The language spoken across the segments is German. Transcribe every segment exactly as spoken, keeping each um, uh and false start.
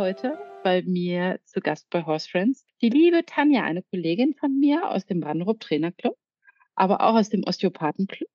heute bei mir zu Gast bei Horse Friends die liebe Tanja, eine Kollegin von mir aus dem Wanderup Trainerclub, aber auch aus dem Osteopathenclub.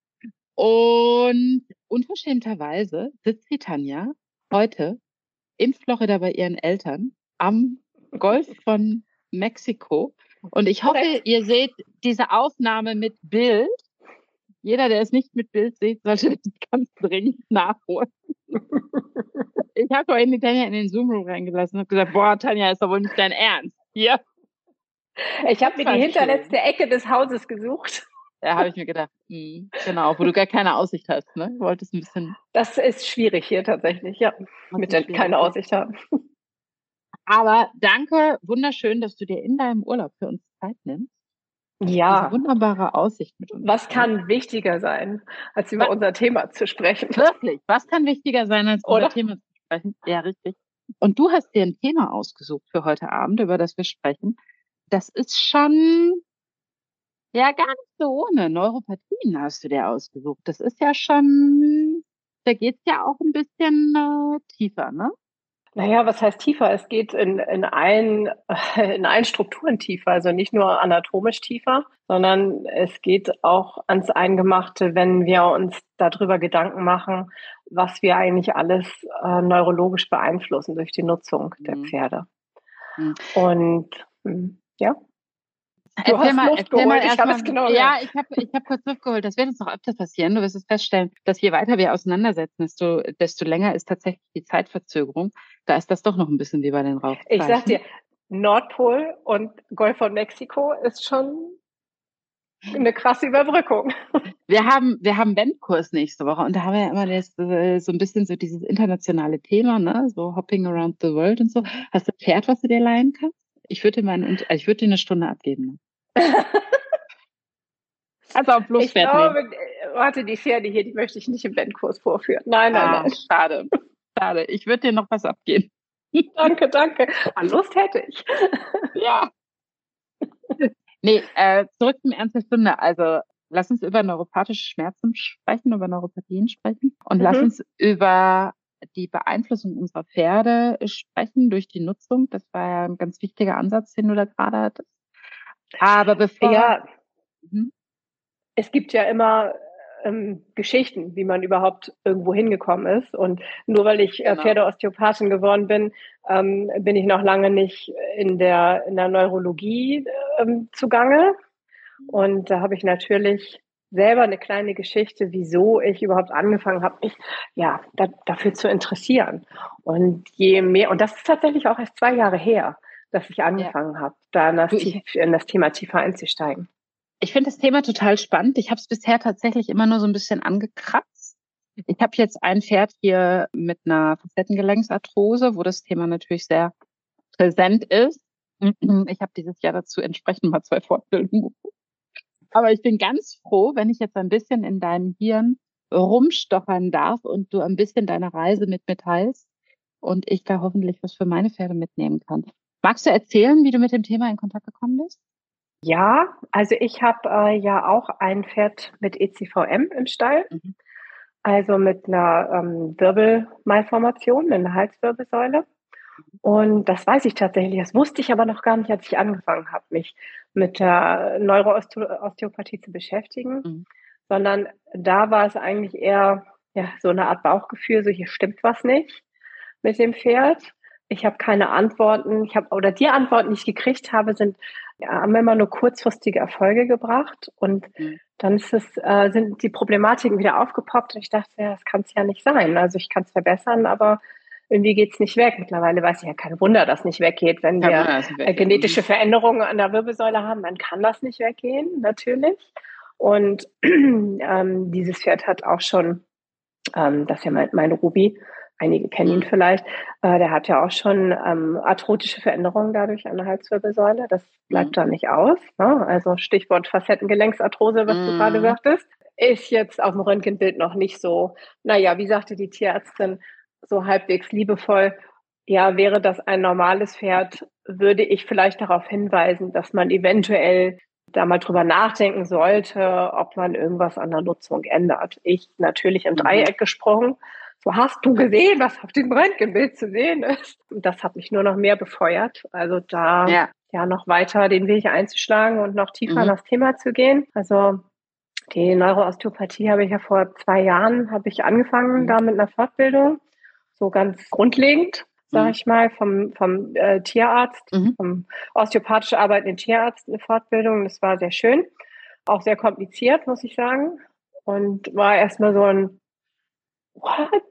Und unverschämterweise sitzt die Tanja heute in Florida bei ihren Eltern am Golf von Mexiko. Und ich hoffe, Korrekt. ihr seht diese Aufnahme mit Bild. Jeder, der es nicht mit Bild sieht, sollte das ganz dringend nachholen. Ich habe vorhin die Tanja in den Zoom-Room reingelassen und gesagt, boah, Tanja, ist doch wohl nicht dein Ernst. Hier. Ich habe mir die war hinterletzte schön. Ecke des Hauses gesucht. Da habe ich mir gedacht, mh, genau, wo du gar keine Aussicht hast, ne? Du wolltest ein bisschen, Das ist schwierig hier tatsächlich, ja, was mit ist der schwierig, keine ja. Aussicht haben. Aber danke, wunderschön, dass du dir in deinem Urlaub für uns Zeit nimmst. Diese Ja, wunderbare Aussicht mit uns. was kann wichtiger sein, als über Was- unser Thema zu sprechen? Wirklich, was kann wichtiger sein, als über Oder? unser Thema zu sprechen? Ja, richtig. Und du hast dir ein Thema ausgesucht für heute Abend, über das wir sprechen. Das ist schon, ja, gar nicht so ohne. Neuropathien hast du dir ausgesucht. Das ist ja schon, da geht's ja auch ein bisschen äh, tiefer, ne? Naja, was heißt tiefer? Es geht in, in, allen, in allen Strukturen tiefer, also nicht nur anatomisch tiefer, sondern es geht auch ans Eingemachte, wenn wir uns darüber Gedanken machen, was wir eigentlich alles äh, neurologisch beeinflussen durch die Nutzung der Mhm. Pferde. Mhm. Und hm, ja. Du Erzähl hast mal, Luft erzähl mal geholt, ich habe erstmal. es genau Ja, gehört. ich habe ich hab kurz Luft geholt. Das wird uns noch öfter passieren. Du wirst es feststellen, dass je weiter wir auseinandersetzen, desto, desto länger ist tatsächlich die Zeitverzögerung. Da ist das doch noch ein bisschen wie bei den Rauchzeichen. Ich sag dir, Nordpol und Golf von Mexiko ist schon eine krasse Überbrückung. Wir haben, wir haben Wendkurs nächste Woche und da haben wir ja immer das, äh, so ein bisschen so dieses internationale Thema, ne? So Hopping around the world und so. Hast du ein Pferd, was du dir leihen kannst? Ich würde dir mal einen, ich würde dir eine Stunde abgeben. Also auf Ich Flusspferd nehmen. glaube, warte, die Pferde hier, die möchte ich nicht im Wendkurs vorführen. Nein, nein, Ah, nein. schade. Schade. Ich würde dir noch was abgeben. Danke, danke. Ah, Lust hätte ich. Ja. Nee, äh, zurück zum Ernst der Stunde. Also lass uns über neuropathische Schmerzen sprechen, über Neuropathien sprechen und mhm. lass uns über die Beeinflussung unserer Pferde sprechen durch die Nutzung. Das war ja ein ganz wichtiger Ansatz, den du da gerade hattest. Aber bevor... Ja, mhm. Es gibt ja immer ähm, Geschichten, wie man überhaupt irgendwo hingekommen ist. Und nur weil ich äh, Pferdeosteopathin geworden bin, ähm, bin ich noch lange nicht in der, in der Neurologie ähm, zugange. Und da habe ich natürlich selber eine kleine Geschichte, wieso ich überhaupt angefangen habe, mich ja da, dafür zu interessieren. Und je mehr, und das ist tatsächlich auch erst zwei Jahre her, dass ich angefangen ja. habe, da in das, tief, in das Thema tiefer einzusteigen. Ich finde das Thema total spannend. Ich habe es bisher tatsächlich immer nur so ein bisschen angekratzt. Ich habe jetzt ein Pferd hier mit einer Facettengelenksarthrose, wo das Thema natürlich sehr präsent ist. Ich habe dieses Jahr dazu entsprechend mal zwei Fortbildungen. Aber ich bin ganz froh, wenn ich jetzt ein bisschen in deinem Hirn rumstochern darf und du ein bisschen deine Reise mit mir teilst und ich da hoffentlich was für meine Pferde mitnehmen kann. Magst du erzählen, wie du mit dem Thema in Kontakt gekommen bist? Ja, also ich habe äh, ja auch ein Pferd mit E C V M im Stall, mhm. also mit einer ähm, Wirbelmalformation in der Halswirbelsäule. Und das weiß ich tatsächlich, das wusste ich aber noch gar nicht, als ich angefangen habe, mich mit der Neuroosteopathie zu beschäftigen, mhm. sondern da war es eigentlich eher ja, so eine Art Bauchgefühl, so hier stimmt was nicht mit dem Pferd. Ich habe keine Antworten, ich habe oder die Antworten, die ich gekriegt habe, sind ja, haben immer nur kurzfristige Erfolge gebracht und mhm. dann ist es, äh, sind die Problematiken wieder aufgepoppt und ich dachte, ja, das kann es ja nicht sein. Also ich kann es verbessern, aber irgendwie geht es nicht weg. Mittlerweile weiß ich ja, kein Wunder, dass nicht weggeht. Wenn wir äh, genetische Veränderungen an der Wirbelsäule haben, dann kann das nicht weggehen, natürlich. Und ähm, dieses Pferd hat auch schon, ähm, das ist ja mein, mein Ruby, einige kennen ihn vielleicht, äh, der hat ja auch schon ähm, arthrotische Veränderungen dadurch an der Halswirbelsäule. Das bleibt mhm. da nicht aus. Ne? Also Stichwort Facettengelenksarthrose, was mhm. du gerade sagtest, ist jetzt auf dem Röntgenbild noch nicht so, naja, wie sagte die Tierärztin, so halbwegs liebevoll, ja, wäre das ein normales Pferd, würde ich vielleicht darauf hinweisen, dass man eventuell da mal drüber nachdenken sollte, ob man irgendwas an der Nutzung ändert. Ich natürlich im mhm. Dreieck gesprungen, so, hast du gesehen, was auf dem Röntgenbild zu sehen ist? Und das hat mich nur noch mehr befeuert. Also da Ja. ja noch weiter den Weg einzuschlagen und noch tiefer Mhm. in das Thema zu gehen. Also die Neuroosteopathie habe ich ja vor zwei Jahren habe ich angefangen, Mhm. da mit einer Fortbildung, so ganz grundlegend, sage Mhm. ich mal, vom, vom äh, Tierarzt, Mhm. vom osteopathisch arbeitenden Tierarzt eine Fortbildung. Das war sehr schön, auch sehr kompliziert, muss ich sagen. Und war erstmal so ein What?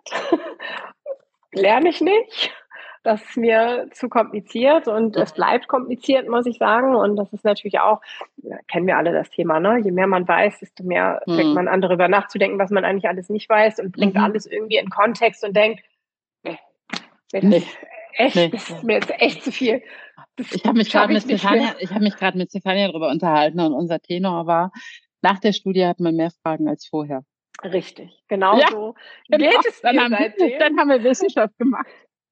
Lerne ich nicht? Das ist mir zu kompliziert und Mhm. es bleibt kompliziert, muss ich sagen. Und das ist natürlich auch, ja, kennen wir alle das Thema, ne? Je mehr man weiß, desto mehr Mhm. fängt man an, darüber nachzudenken, was man eigentlich alles nicht weiß und bringt Mhm. alles irgendwie in Kontext und denkt, nee, nee, das Nee. ist echt, Nee. das ist mir jetzt echt zu viel. Das Ich habe mich gerade schaffe mit ich nicht Stefania, mehr. ich habe mich gerade mit Stefania darüber unterhalten und unser Tenor war, nach der Studie hat man mehr Fragen als vorher. Richtig, genau Ja, so genau. geht es Dann mir haben, seitdem. dann haben wir Wissenschaft gemacht.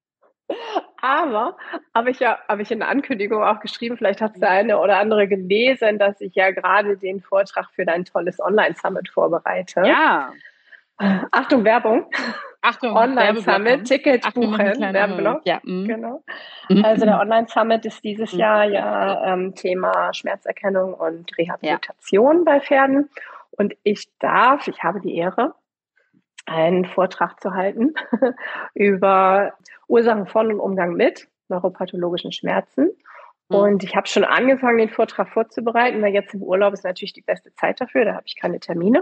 Aber habe ich ja, habe ich in der Ankündigung auch geschrieben, vielleicht hat es der eine oder andere gelesen, dass ich ja gerade den Vortrag für dein tolles Online-Summit vorbereite. Ja. Achtung, Werbung. Achtung, Online-Summit, Werbeblocker. Ticket Achtung, wir machen einen buchen, kleinen Werbeblock. Ja. Mhm. Genau. Mhm. Also der Online-Summit ist dieses Mhm. Jahr ja ähm, Thema Schmerzerkennung und Ja. Rehabilitation bei Pferden. Und ich darf, ich habe die Ehre, einen Vortrag zu halten über Ursachen von und Umgang mit neuropathologischen Schmerzen. Mhm. Und ich habe schon angefangen, den Vortrag vorzubereiten, weil jetzt im Urlaub ist natürlich die beste Zeit dafür. Da habe ich keine Termine.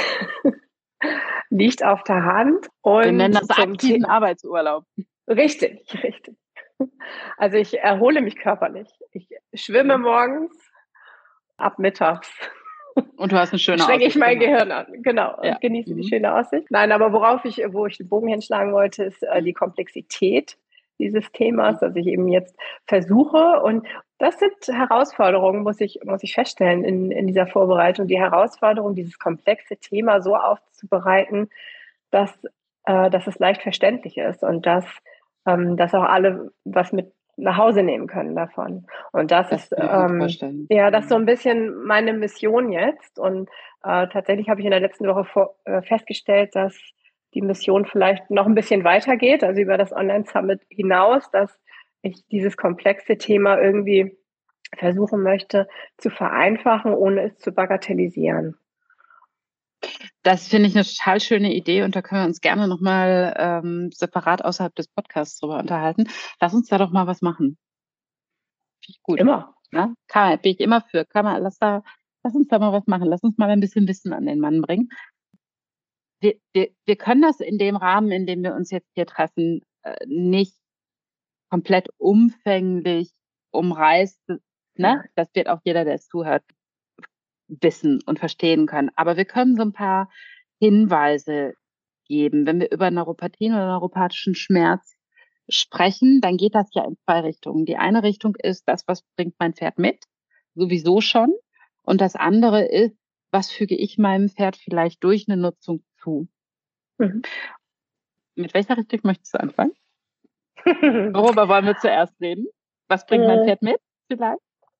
Liegt auf der Hand. Und Wir nennen das zum aktiven The- Arbeitsurlaub. Richtig, richtig. Also ich erhole mich körperlich. Ich schwimme Mhm. morgens, ab mittags Und du hast eine schöne strenge ich Aussicht. mein Genau. Gehirn an, genau, Ja. und genieße die Mhm. schöne Aussicht. Nein, aber worauf ich, wo ich den Bogen hinschlagen wollte, ist äh, die Komplexität dieses Themas, dass ich eben jetzt versuche, und das sind Herausforderungen, muss ich, muss ich feststellen in, in dieser Vorbereitung, die Herausforderung, dieses komplexe Thema so aufzubereiten, dass, äh, dass es leicht verständlich ist und dass, ähm, dass auch alle was mit nach Hause nehmen können davon. Und das, Das ist kann ich mir gut ähm, vorstellen. ja, das ist so ein bisschen meine Mission jetzt. Und äh, tatsächlich habe ich in der letzten Woche vor, äh, festgestellt, dass die Mission vielleicht noch ein bisschen weitergeht, also über das Online-Summit hinaus, dass ich dieses komplexe Thema irgendwie versuchen möchte zu vereinfachen, ohne es zu bagatellisieren. Das finde ich eine total schöne Idee und da können wir uns gerne nochmal ähm, separat außerhalb des Podcasts drüber unterhalten. Lass uns da doch mal was machen. Finde ich gut. Immer. Ne? Kann, bin ich immer für. Kann man, lass, da, lass uns da mal was machen. Lass uns mal ein bisschen Wissen an den Mann bringen. Wir, wir, wir können das in dem Rahmen, in dem wir uns jetzt hier treffen, äh, nicht komplett umfänglich umreißen. Ne? Das wird auch jeder, der es zuhört, wissen und verstehen können. Aber wir können so ein paar Hinweise geben. Wenn wir über Neuropathien oder neuropathischen Schmerz sprechen, dann geht das ja in zwei Richtungen. Die eine Richtung ist das, was bringt mein Pferd mit, sowieso schon. Und das andere ist, was füge ich meinem Pferd vielleicht durch eine Nutzung zu. Mhm. Mit welcher Richtung möchtest du anfangen? Worüber wollen wir zuerst reden? Was bringt mein Pferd mit vielleicht?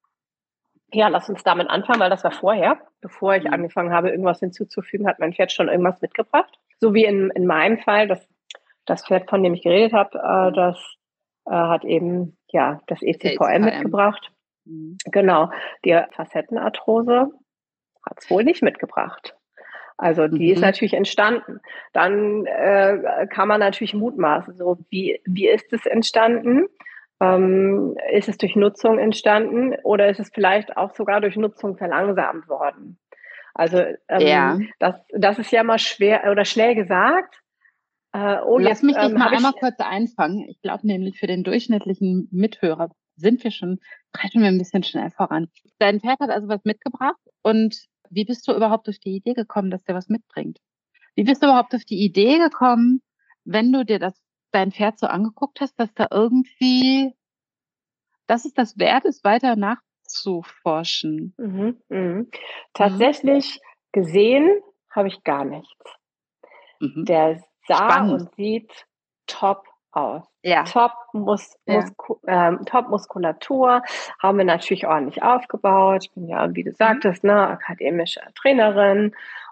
Ja, lass uns damit anfangen, weil das war vorher. Bevor ich Mhm. angefangen habe, irgendwas hinzuzufügen, hat mein Pferd schon irgendwas mitgebracht. So wie in, in meinem Fall, das, das Pferd, von dem ich geredet habe, äh, das äh, hat eben ja das E C V M mitgebracht. Mhm. Genau, die Facettenarthrose hat es wohl nicht mitgebracht. Also die Mhm. ist natürlich entstanden. Dann äh, kann man natürlich mutmaßen, so wie, wie ist es entstanden? Ähm, ist es durch Nutzung entstanden oder ist es vielleicht auch sogar durch Nutzung verlangsamt worden? Also ähm, Ja. das, das ist ja mal schwer oder schnell gesagt. Äh, oh, Lass jetzt mich dich ähm, mal habe einmal ich. kurz einfangen. Ich glaube nämlich, für den durchschnittlichen Mithörer sind wir schon, reiten wir ein bisschen schnell voran. Dein Pferd hat also was mitgebracht. Und wie bist du überhaupt auf die Idee gekommen, dass der was mitbringt? Wie bist du überhaupt auf die Idee gekommen, wenn du dir das, dein Pferd so angeguckt hast, dass da irgendwie, dass es das wert ist, weiter nachzuforschen? Mhm, mhm. Mhm. Tatsächlich gesehen habe ich gar nichts. Mhm. Der sah Spannend. und sieht top aus. Ja. Top, Mus Ja. Musku ähm, Top Muskulatur, haben wir natürlich ordentlich aufgebaut. Ich bin ja, wie du sagtest, ne, akademische Trainerin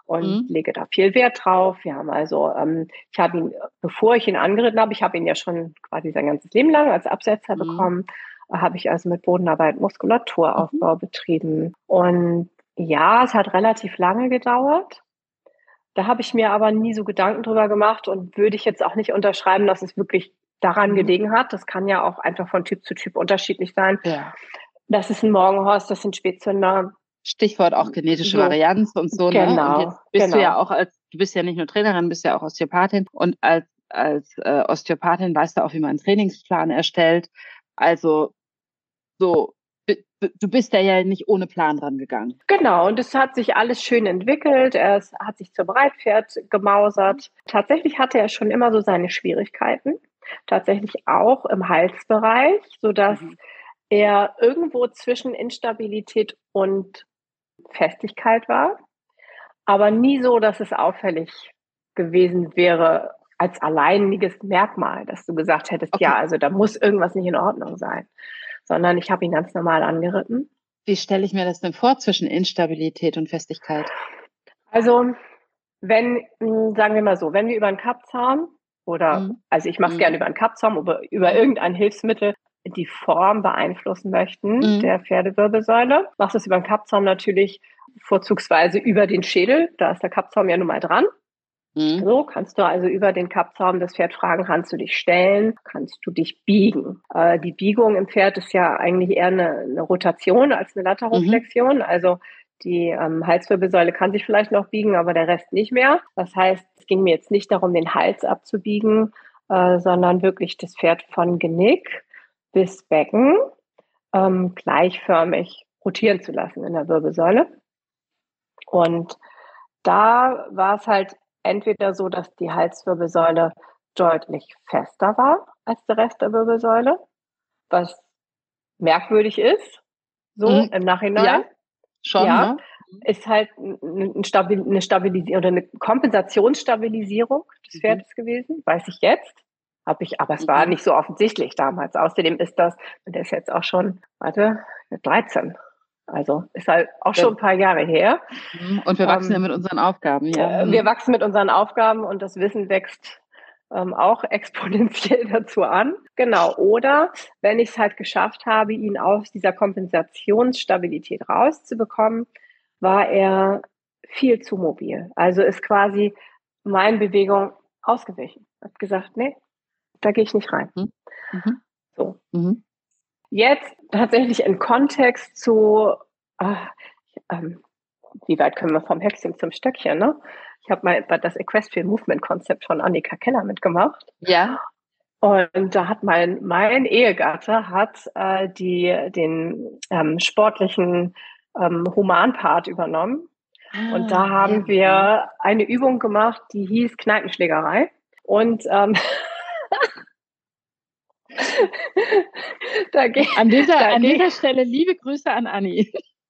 und Mhm. lege da viel Wert drauf. Wir haben also, ähm, ich habe ihn, bevor ich ihn angeritten habe, ich habe ihn ja schon quasi sein ganzes Leben lang als Absetzer Mhm. bekommen, äh, habe ich also mit Bodenarbeit Mhm. Muskulaturaufbau betrieben. Und ja, es hat relativ lange gedauert. Da habe ich mir aber nie so Gedanken drüber gemacht und würde ich jetzt auch nicht unterschreiben, dass es wirklich daran Mhm. gelegen hat. Das kann ja auch einfach von Typ zu Typ unterschiedlich sein. Ja. Das ist ein Morgenhorst, das sind Spätzünder. Stichwort auch genetische So, Varianz und so, ne? Und genau, jetzt bist du ja genau. auch als du bist ja nicht nur Trainerin, bist ja auch Osteopathin und als als, äh, Osteopathin weißt du auch, wie man 'n Trainingsplan erstellt. Also, so, b b du bist da ja nicht ohne Plan rangegangen. Genau, und es hat sich alles schön entwickelt. Er ist hat sich zum Reitpferd gemausert. Tatsächlich hatte er schon immer so seine Schwierigkeiten, tatsächlich auch im Halsbereich, sodass Mhm. er irgendwo zwischen Instabilität und Festigkeit war, aber nie so, dass es auffällig gewesen wäre als alleiniges Merkmal, dass du gesagt hättest: „Ja, Okay. also da muss irgendwas nicht in Ordnung sein“, sondern ich habe ihn ganz normal angeritten. Wie stelle ich mir das denn vor zwischen Instabilität und Festigkeit? Also, wenn hm, sagen wir mal so, wenn wir über 'n Kappzaum oder Mhm. also ich mache es gerne Mhm. über 'n Kappzaum, über über Mhm. irgendein Hilfsmittel die Form beeinflussen möchten Mhm. der Pferdewirbelsäule, machst du es über 'n Kappzaum natürlich vorzugsweise über den Schädel. Da ist der Kappzaum ja nun mal dran. Mhm. So, kannst du also über den Kappzaum das Pferd fragen: „Kannst du dich stellen? Kannst du dich biegen?“ Äh, die Biegung im Pferd ist ja eigentlich eher 'ne 'ne Rotation als 'ne Mhm. Lateroflexion. Also, die, ähm, Halswirbelsäule kann sich vielleicht noch biegen, aber der Rest nicht mehr. Das heißt, es ging mir jetzt nicht darum, den Hals abzubiegen, äh, sondern wirklich das Pferd von Genick bis Becken, ähm, gleichförmig rotieren zu lassen in der Wirbelsäule. Und da war's halt entweder so, dass die Halswirbelsäule deutlich fester war als der Rest der Wirbelsäule, was merkwürdig ist, so Mhm. im Nachhinein. Ja, schon, Ja, ne? Mhm. ist halt 'n 'n 'n stabil 'ne Stabilisi oder 'ne Kompensationsstabilisierung des Mhm. Pferdes gewesen, weiß ich jetzt. Habe ich aber es war Mhm. nicht so offensichtlich damals. Außerdem ist das und der ist jetzt auch schon, warte, dreizehn. Also, ist halt auch schon 'n paar Jahre her. Mhm, und wir wachsen ja Ähm, mit unseren Aufgaben, ja. äh, wir Mhm. wachsen mit unseren Aufgaben und das Wissen wächst, ähm, auch exponentiell dazu an. Genau. Oder wenn ich's halt geschafft habe, ihn aus dieser Kompensationsstabilität rauszubekommen, war er viel zu mobil. Also, ist quasi meinen Bewegungen ausgewichen. Hat gesagt: „Ne, da gehe ich nicht rein.“ Mhm. Mhm. So. Mhm. Jetzt tatsächlich in Kontext zu, ah, ähm, wie weit können wir vom Hexen zum Stöckchen, ne? Ich habe mal bei das Equestrian Movement Konzept von Annika Keller mitgemacht. Ja. Und da hat mein mein Ehegatte hat, äh, die den, ähm, sportlichen, ähm, Humanpart übernommen. Und Ah, da ja. haben Mhm. wir eine Übung gemacht, die hieß Kneipenschlägerei. Und, ähm da ge An dieser da an ge dieser Stelle liebe Grüße an Anni.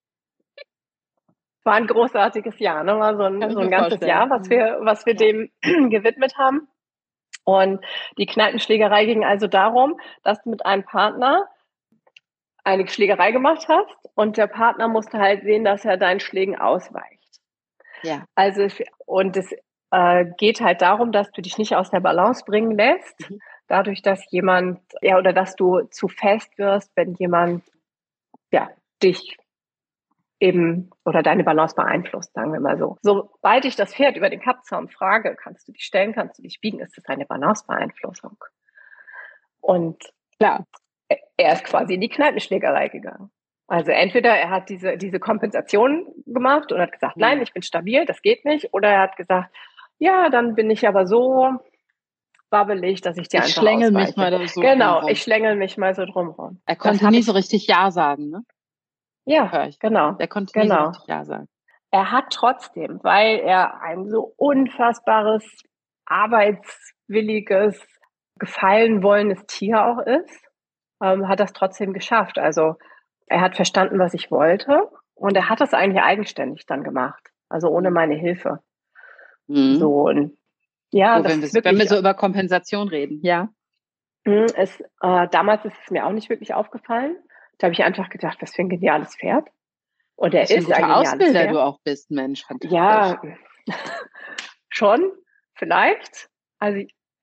War 'n großartiges Jahr, ne? War so 'n Kann ich so 'n mir ganzes Jahr, vorstellen. was Mhm. wir was wir Ja. dem gewidmet haben. Und die Kneipenschlägerei ging also darum, dass du mit einem Partner eine Schlägerei gemacht hast und der Partner musste halt sehen, dass er deinen Schlägen ausweicht. Ja. Also, es und es, äh, geht halt darum, dass du dich nicht aus der Balance bringen lässt, Mhm. dadurch, dass jemand ja, oder dass du zu fest wirst, wenn jemand, ja, dich eben oder deine Balance beeinflusst, sagen wir mal so. Sobald ich das Pferd über den Kappzaum frage: „Kannst du dich stellen? Kannst du dich biegen?“ Ist das eine Balancebeeinflussung. Und Klar. e er ist quasi in die Kneipenschlägerei gegangen. Also, entweder er hat diese diese Kompensation gemacht und hat gesagt: „Nein, Mhm. ich bin stabil, das geht nicht.“ Oder er hat gesagt: „Ja, dann bin ich aber so wabbelig, dass ich dir Ich einfach schlängele mich ausweiche.“ mal da so drum Genau, rum. ich schlängele mich mal so drum rum. Er Das konnte habe nie so ich richtig ja sagen, ne? Ja, Höre ich. genau, Der konnte nie so genau. richtig ja sagen. Er hat trotzdem, weil er ein so unfassbares, arbeitswilliges, gefallen wollendes Tier auch ist, ähm, hat er's trotzdem geschafft. Also, er hat verstanden, was ich wollte und er Mhm. hat das eigentlich eigenständig dann gemacht, also ohne Mhm. meine Hilfe. Mhm. So und ja, So, das wenn ist wir's wenn wir wirklich so über Kompensation reden, ja? Mhm, es äh, damals ist es mir auch nicht wirklich aufgefallen. Da habe ich einfach gedacht: „Was für 'n geniales Pferd.“ Und er Was für 'n ist ein guter geniales Ausbilder Pferd. du auch bist, Mensch, fantastisch. Ja. Schon, vielleicht. Also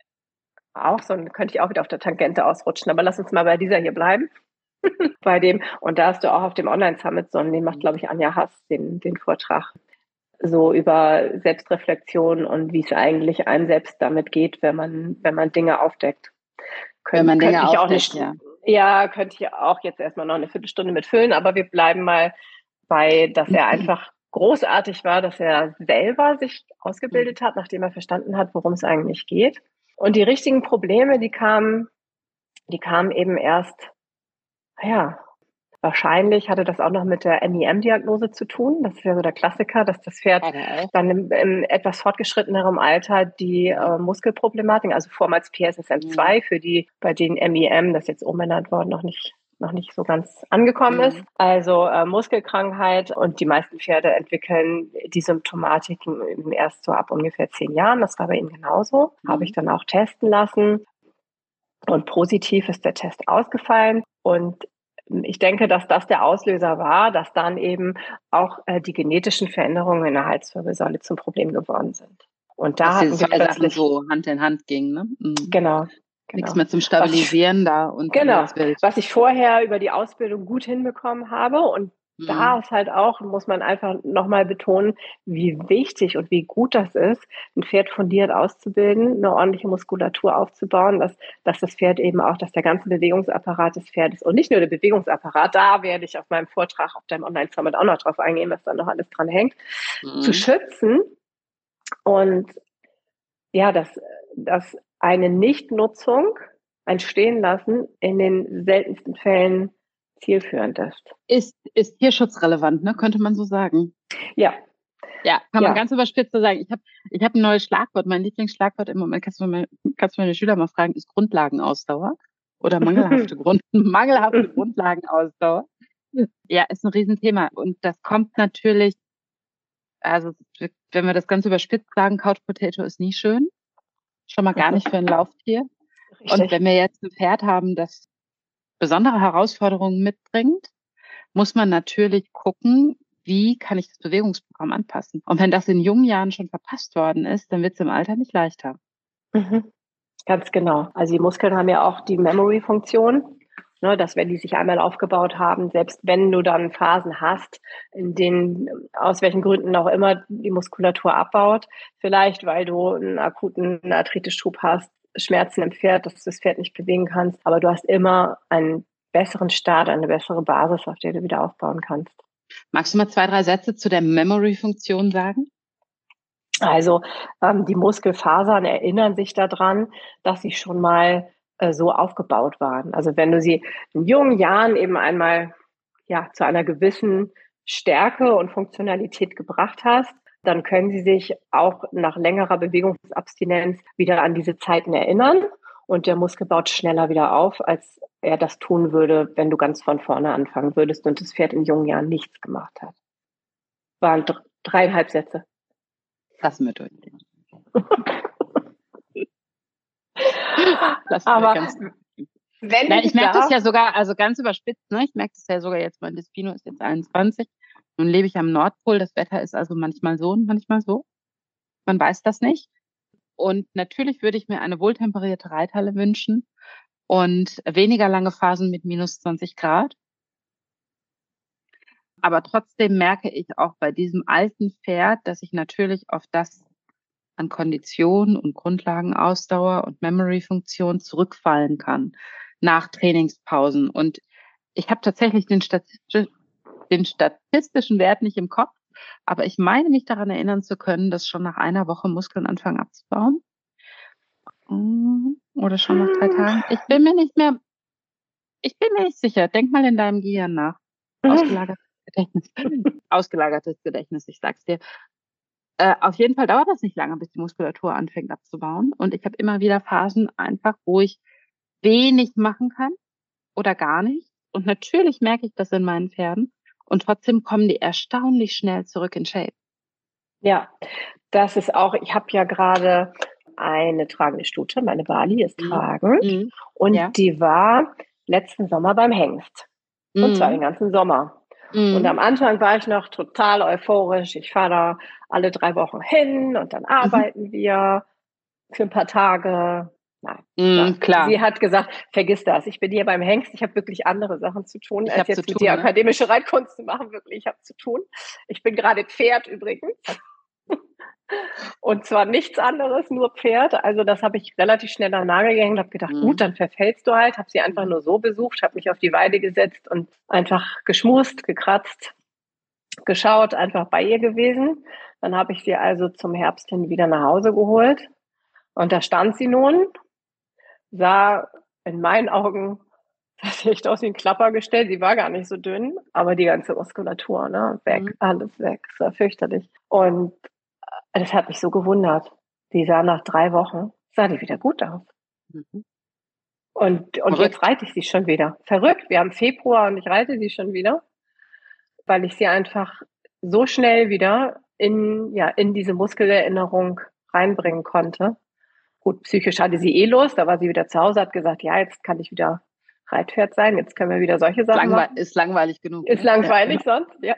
auch so, könnte ich auch wieder auf der Tangente ausrutschen, aber lass uns mal bei dieser hier bleiben. Bei dem, und da hast du auch auf dem Online-Summit, so, den macht, glaube ich, Anja Hass, den, den Vortrag, so über Selbstreflexion und wie es eigentlich einem selbst damit geht, wenn man, wenn man Dinge aufdeckt. Könnt, wenn man Dinge ich aufdeckt, auch nicht, ja. Ja, könnte ich auch jetzt erstmal noch eine Viertelstunde mitfüllen, aber wir bleiben mal bei, dass er einfach großartig war, dass er selber sich ausgebildet hat, nachdem er verstanden hat, worum es eigentlich geht. Und die richtigen Probleme, die kamen, die kamen eben erst, ja, wahrscheinlich hatte das auch noch mit der M I M-Diagnose zu tun. Das ist ja so der Klassiker, dass das Pferd dann im, im etwas fortgeschrittenerem Alter die äh, Muskelproblematik, also vormals P S S M zwei, für die, bei denen M I M, das ist jetzt umbenannt worden, noch nicht noch nicht so ganz angekommen mhm. ist. Also äh, Muskelkrankheit, und die meisten Pferde entwickeln die Symptomatiken eben erst so ab ungefähr zehn Jahren. Das war bei ihm genauso. Mhm. Habe ich dann auch testen lassen. Und positiv ist der Test ausgefallen. Und ich denke, dass das der Auslöser war, dass dann eben auch äh, die genetischen Veränderungen in der Halswirbelsäule zum Problem geworden sind. Und da hatten wir plötzlich so Hand in Hand gingen, ne? Mhm. Genau. Genau. Nichts mehr zum Stabilisieren ich, da. Und genau, was ich vorher über die Ausbildung gut hinbekommen habe. Und mhm. da ist halt auch, muss man einfach nochmal betonen, wie wichtig und wie gut das ist, ein Pferd fundiert auszubilden, eine ordentliche Muskulatur aufzubauen, dass, dass das Pferd eben auch, dass der ganze Bewegungsapparat des Pferdes und nicht nur der Bewegungsapparat, da werde ich auf meinem Vortrag auf deinem Online-Summit auch noch drauf eingehen, was da noch alles dran hängt, mhm. zu schützen. Und ja, dass, dass eine Nichtnutzung, ein Stehenlassen in den seltensten Fällen zielführend ist. Ist, ist tierschutzrelevant, ne? Könnte man so sagen. Ja. Ja, kann ja. man ganz überspitzt so sagen. Ich habe ich hab ein neues Schlagwort. Mein Lieblingsschlagwort im Moment, kannst du, mal, kannst du meine Schüler mal fragen, ist Grundlagenausdauer oder mangelhafte, Grund, mangelhafte Grundlagenausdauer. Ja, ist ein Riesenthema. Und das kommt natürlich, also wenn wir das ganz überspitzt sagen, Couch Potato ist nie schön. Schon mal gar nicht für ein Lauftier. Richtig. Und wenn wir jetzt ein Pferd haben, das besondere Herausforderungen mitbringt, muss man natürlich gucken, wie kann ich das Bewegungsprogramm anpassen. Und wenn das in jungen Jahren schon verpasst worden ist, dann wird es im Alter nicht leichter. Mhm. Ganz genau. Also die Muskeln haben ja auch die Memory-Funktion, ne, dass wenn die sich einmal aufgebaut haben, selbst wenn du dann Phasen hast, in denen aus welchen Gründen auch immer die Muskulatur abbaut, vielleicht weil du einen akuten Arthritis-Schub hast, Schmerzen im Pferd, dass du das Pferd nicht bewegen kannst, aber du hast immer einen besseren Start, eine bessere Basis, auf der du wieder aufbauen kannst. Magst du mal zwei, drei Sätze zu der Memory-Funktion sagen? Also ähm, die Muskelfasern erinnern sich daran, dass sie schon mal äh, so aufgebaut waren. Also wenn du sie in jungen Jahren eben einmal ja zu einer gewissen Stärke und Funktionalität gebracht hast, dann können sie sich auch nach längerer Bewegungsabstinenz wieder an diese Zeiten erinnern und der Muskel baut schneller wieder auf, als er das tun würde, wenn du ganz von vorne anfangen würdest und das Pferd in jungen Jahren nichts gemacht hat. Waren dreieinhalb Sätze. Lassen wir durch. Das aber ganz wenn Nein, ich merke das ja sogar, also ganz überspitzt, ne? Ich merke das ja sogar jetzt, mein Despino ist jetzt einundzwanzig. Nun lebe ich am Nordpol. Das Wetter ist also manchmal so und manchmal so. Man weiß das nicht. Und natürlich würde ich mir eine wohltemperierte Reithalle wünschen und weniger lange Phasen mit minus zwanzig Grad. Aber trotzdem merke ich auch bei diesem alten Pferd, dass ich natürlich auf das an Kondition und Grundlagenausdauer und Memory-Funktion zurückfallen kann nach Trainingspausen. Und ich habe tatsächlich den, statistisch, den statistischen Wert nicht im Kopf, aber ich meine mich daran erinnern zu können, dass schon nach einer Woche Muskeln anfangen abzubauen. Oder schon nach drei Tagen. Ich bin mir nicht mehr, ich bin mir nicht sicher. Denk mal in deinem Gehirn nach. Ausgelagertes Gedächtnis. Ausgelagertes Gedächtnis, ich sag's dir. Äh, auf jeden Fall dauert das nicht lange, bis die Muskulatur anfängt abzubauen. Und ich habe immer wieder Phasen einfach, wo ich wenig machen kann oder gar nicht. Und natürlich merke ich das in meinen Pferden. Und trotzdem kommen die erstaunlich schnell zurück in Shape. Ja, das ist auch, ich habe ja gerade eine tragende Stute, meine Bali ist mhm. tragend. Mhm. Und ja. die war letzten Sommer beim Hengst. Mhm. Und zwar den ganzen Sommer. Und am Mhm. Anfang war ich noch total euphorisch. Ich fahre da alle drei Wochen hin und dann Mhm. arbeiten wir für ein paar Tage. Nein, nein. Mhm, klar. Sie hat gesagt: „Vergiss das. Ich bin hier beim Hengst. Ich habe wirklich andere Sachen zu tun, Ich als habe zu jetzt mit dir tun, ne? akademische Reitkunst zu machen. Wirklich, ich habe zu tun. Ich bin gerade Pferd übrigens und zwar nichts anderes, nur Pferd. Also, das habe ich relativ schnell an den Nagel gehängt, habe gedacht: „Gut, Mhm. dann verfällst du halt.“ Habe sie einfach Mhm. nur so besucht, habe mich auf die Weide gesetzt und einfach geschmust, gekratzt, geschaut, einfach bei ihr gewesen. Dann habe ich sie also zum Herbst hin wieder nach Hause geholt und da stand sie nun, sah in meinen Augen sah sie echt aus wie 'n Klappergestell. Sie war gar nicht so dünn, aber die ganze Muskulatur, ne, weg, Mhm. alles weg. Es war fürchterlich. Und, äh, das hat mich so gewundert. Die sah nach drei Wochen sah die wieder gut aus. Mhm. Und und jetzt Verrückt. reite ich sie schon wieder. Verrückt, wir haben Februar und ich reite sie schon wieder, weil ich sie einfach so schnell wieder in ja, in diese Muskelerinnerung reinbringen konnte. Gut, psychisch hatte sie eh Lust, da war sie wieder zu Hause, hat gesagt: „Ja, jetzt kann ich wieder Reitpferd sein, jetzt können wir wieder solche Sachen Langwei machen.“ ist langweilig genug, Ist ne? Ja, langweilig genau. sonst, ja.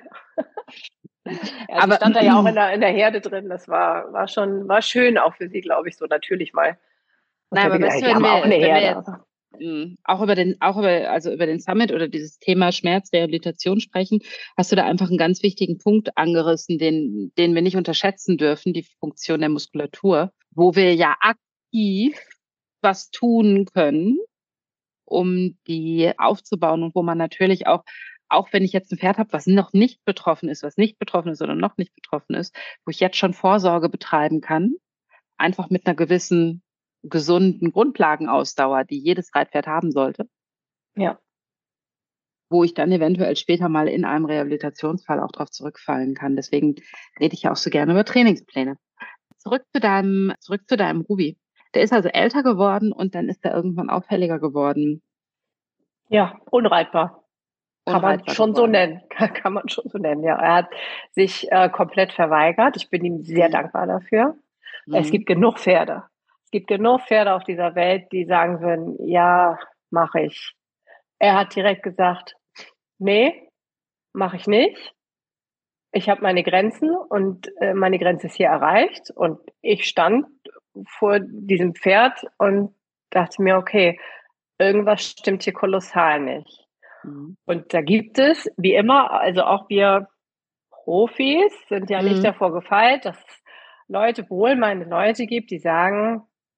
Ja, sie Aber stand da ja auch in der in der Herde drin. Das war war schon war schön auch für sie, glaube ich, so natürlich mal na, unter aber die weißt du, wir wenn haben auch wir 'ne wenn wir Herde, jetzt, aber hm, auch über den auch über also, über den Summit oder dieses Thema Schmerzrehabilitation sprechen, hast du da einfach 'n ganz wichtigen Punkt angerissen, den den wir nicht unterschätzen dürfen, die Funktion der Muskulatur, wo wir ja aktiv was tun können, um die aufzubauen und wo man natürlich auch auch wenn ich jetzt 'n Pferd habe, was noch nicht betroffen ist was nicht betroffen ist oder noch nicht betroffen ist, wo ich jetzt schon Vorsorge betreiben kann, einfach mit 'ner gewissen gesunden Grundlagenausdauer, die jedes Reitpferd haben sollte ja. wo ich dann eventuell später mal in einem Rehabilitationsfall auch drauf zurückfallen kann. Deswegen rede ich ja auch so gerne über Trainingspläne. Zurück zu deinem zurück zu deinem Ruby. Der ist also älter geworden und dann ist er irgendwann auffälliger geworden Ja, unreitbar. Kann man unreitbar schon so geworden. nennen. Ka kann man schon so nennen, ja. Er hat sich, äh, komplett verweigert. Ich bin ihm sehr Mhm. dankbar dafür. Es Mhm. gibt genug Pferde. Es gibt genug Pferde auf dieser Welt, die sagen würden: „Ja, mache ich.“ Er hat direkt gesagt: „Ne, mache ich nicht. Ich habe meine Grenzen und, äh, meine Grenze ist hier erreicht.“ Und ich stand vor diesem Pferd und dachte mir: „Okay, irgendwas stimmt hier kolossal nicht.“ Mhm. Und da gibt es, wie immer also auch wir Profis sind ja nicht Mhm. davor gefeit, dass es Leute wohlmeinende Leute gibt, die sagen: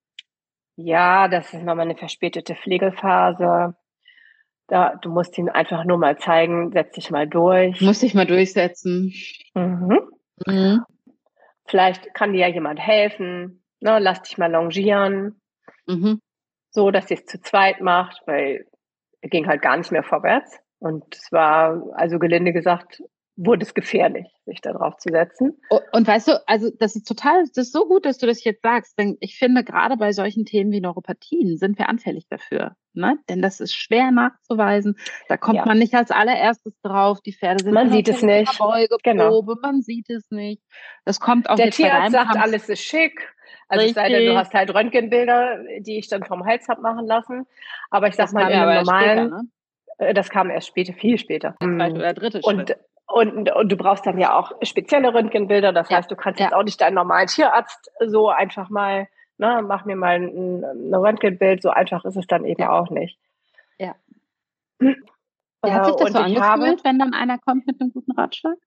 „Ja, das ist noch mal 'ne verspätete Pflegephase. Da du musst ihm einfach nur mal zeigen, setz dich mal durch.“ Muss dich mal durchsetzen. Mhm. Mhm. Vielleicht kann dir ja jemand helfen, ne? Lass dich mal longieren Mhm. so, dass ihr's zu zweit macht, weil er ging halt gar nicht mehr vorwärts. Und es war, also gelinde gesagt, wurde es gefährlich, sich da drauf zu setzen. U und weißt du, also, das ist total das ist so gut, dass du das jetzt sagst, denn ich finde, grade bei solchen Themen wie Neuropathien sind wir anfällig dafür, ne? Denn das ist schwer nachzuweisen. Da kommt Ja. man nicht als Allererstes drauf. Die Pferde sind Man sieht es unauffällig in der nicht. Genau. Beugeprobe, man sieht es nicht. Das kommt auch Der jetzt bei Tierarzt deinem sagt, Kampf alles ist schick. Also, es sei denn, du richtig. hast halt Röntgenbilder, die ich dann vom Hals habe machen lassen. Aber ich sage Das mal, kam in ja 'nem aber erst später, normalen ne? äh, das kam erst später, viel später. Der zweite Hm, oder dritte Schritt. und und und du brauchst dann ja auch spezielle Röntgenbilder. Das Ja, heißt, du kannst jetzt ja. auch nicht deinen normalen Tierarzt so einfach mal, ne: „Mach mir mal 'n 'n Röntgenbild.“ So einfach ist es dann eben Ja. auch nicht. Ja. Wie hat Äh, sich das so und ich habe angefühlt, wenn dann einer kommt mit 'nem guten Ratschlag?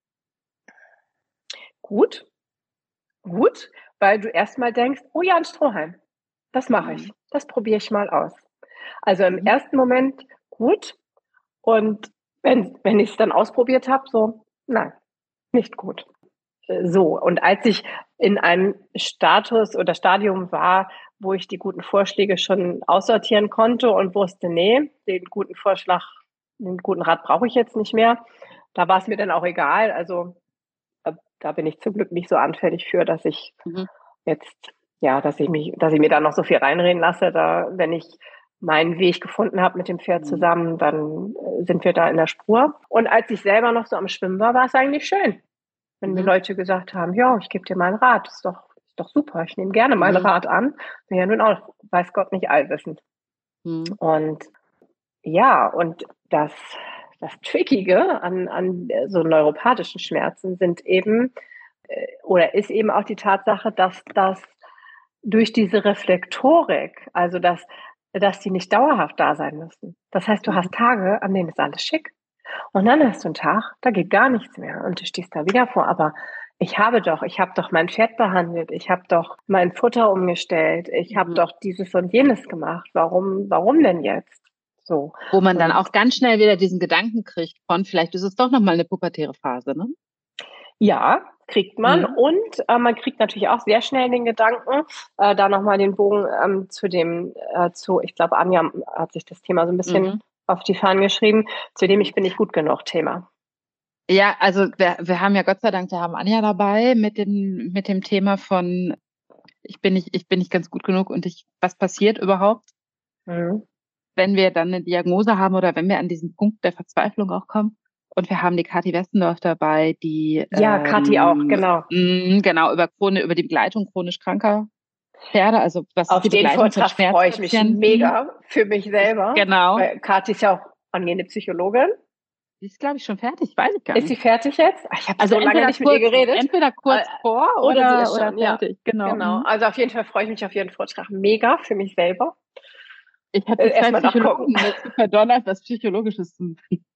Gut, gut, weil du erst mal denkst: „Oh ja, 'n Strohhalm. Das mache ich. Mhm. Das probiere ich mal aus.“ Also, im Mhm. ersten Moment gut und wenn wenn ich's dann ausprobiert habe, so: „Nein, nicht gut.“ Äh, so, und als ich in einem Status oder Stadium war, wo ich die guten Vorschläge schon aussortieren konnte und wusste: „Ne, den guten Vorschlag den guten Rat brauche ich jetzt nicht mehr“, da war's mir dann auch egal. Also, da da bin ich zum Glück nicht so anfällig für, dass ich Mhm. jetzt ja, dass ich mich dass ich mir da noch so viel reinreden lasse. Da wenn ich meinen Weg gefunden habe mit dem Pferd Mhm. zusammen, dann, äh, sind wir da in der Spur. Und als ich selber noch so am Schwimmen war, war's eigentlich schön, wenn mir Mhm. Leute gesagt haben: „Ja, ich gebe dir mal 'n Rat. Ist doch ist doch super. Ich nehme gerne mal 'n Mhm. Rat an. Bin ja nun auch, weiß Gott, nicht allwissend.“ Mhm. Und ja, und das das Trickige an, an so neuropathischen Schmerzen sind eben, äh, oder ist eben auch die Tatsache, dass das durch diese Reflektorik, also dass, dass die nicht dauerhaft da sein müssen. Das heißt, du hast Tage, an denen ist alles schick. Und dann hast du einen Tag, da geht gar nichts mehr und du stehst da wieder vor. Aber ich habe doch, ich habe doch mein Pferd behandelt, ich habe doch mein Futter umgestellt, ich habe Mhm. doch dieses und jenes gemacht. Warum, warum denn jetzt? So. Wo man dann Und auch ganz schnell wieder diesen Gedanken kriegt von, vielleicht ist es doch nochmal eine pubertäre Phase, ne? ja, kriegt man. Mhm. Und äh, man kriegt natürlich auch sehr schnell den Gedanken, äh, da nochmal den Bogen ähm, zu dem, äh, zu, ich glaube, Anja hat sich das Thema so ein bisschen Mhm. auf die Fahnen geschrieben, zu dem ich bin nicht gut genug Thema. Ja, also wir, wir haben ja Gott sei Dank, wir haben Anja dabei mit dem, mit dem Thema von ich bin nicht, ich bin nicht ganz gut genug und ich, was passiert überhaupt, Mhm. wenn wir dann eine Diagnose haben oder wenn wir an diesen Punkt der Verzweiflung auch kommen. Und wir haben die Kathi Westendorf dabei, die Ja, Kathi auch, ähm, genau. mh, genau über Chrone, über die Begleitung chronisch kranker Pferde, also was ist Auf die den Begleitung von Vortrag freue ich mich Schmerzpatienten? mega für mich selber, Genau. weil Kathi ist ja auch angehende Psychologin. Die ist, glaube ich, schon fertig, weiß ich gar Ist sie nicht. fertig jetzt? Ich habe Also so lange entweder nicht mit ihr kurz, geredet. entweder kurz Äh, vor Oder sie oder, ist oder schon, ja. fertig. Genau. Genau. Mhm. Also auf jeden Fall freue ich mich auf ihren Vortrag mega für mich selber. Ich hatte Äh, zwei Erstmal nachgucken. Psychologen dazu verdonnert, was Psychologisches zu machen.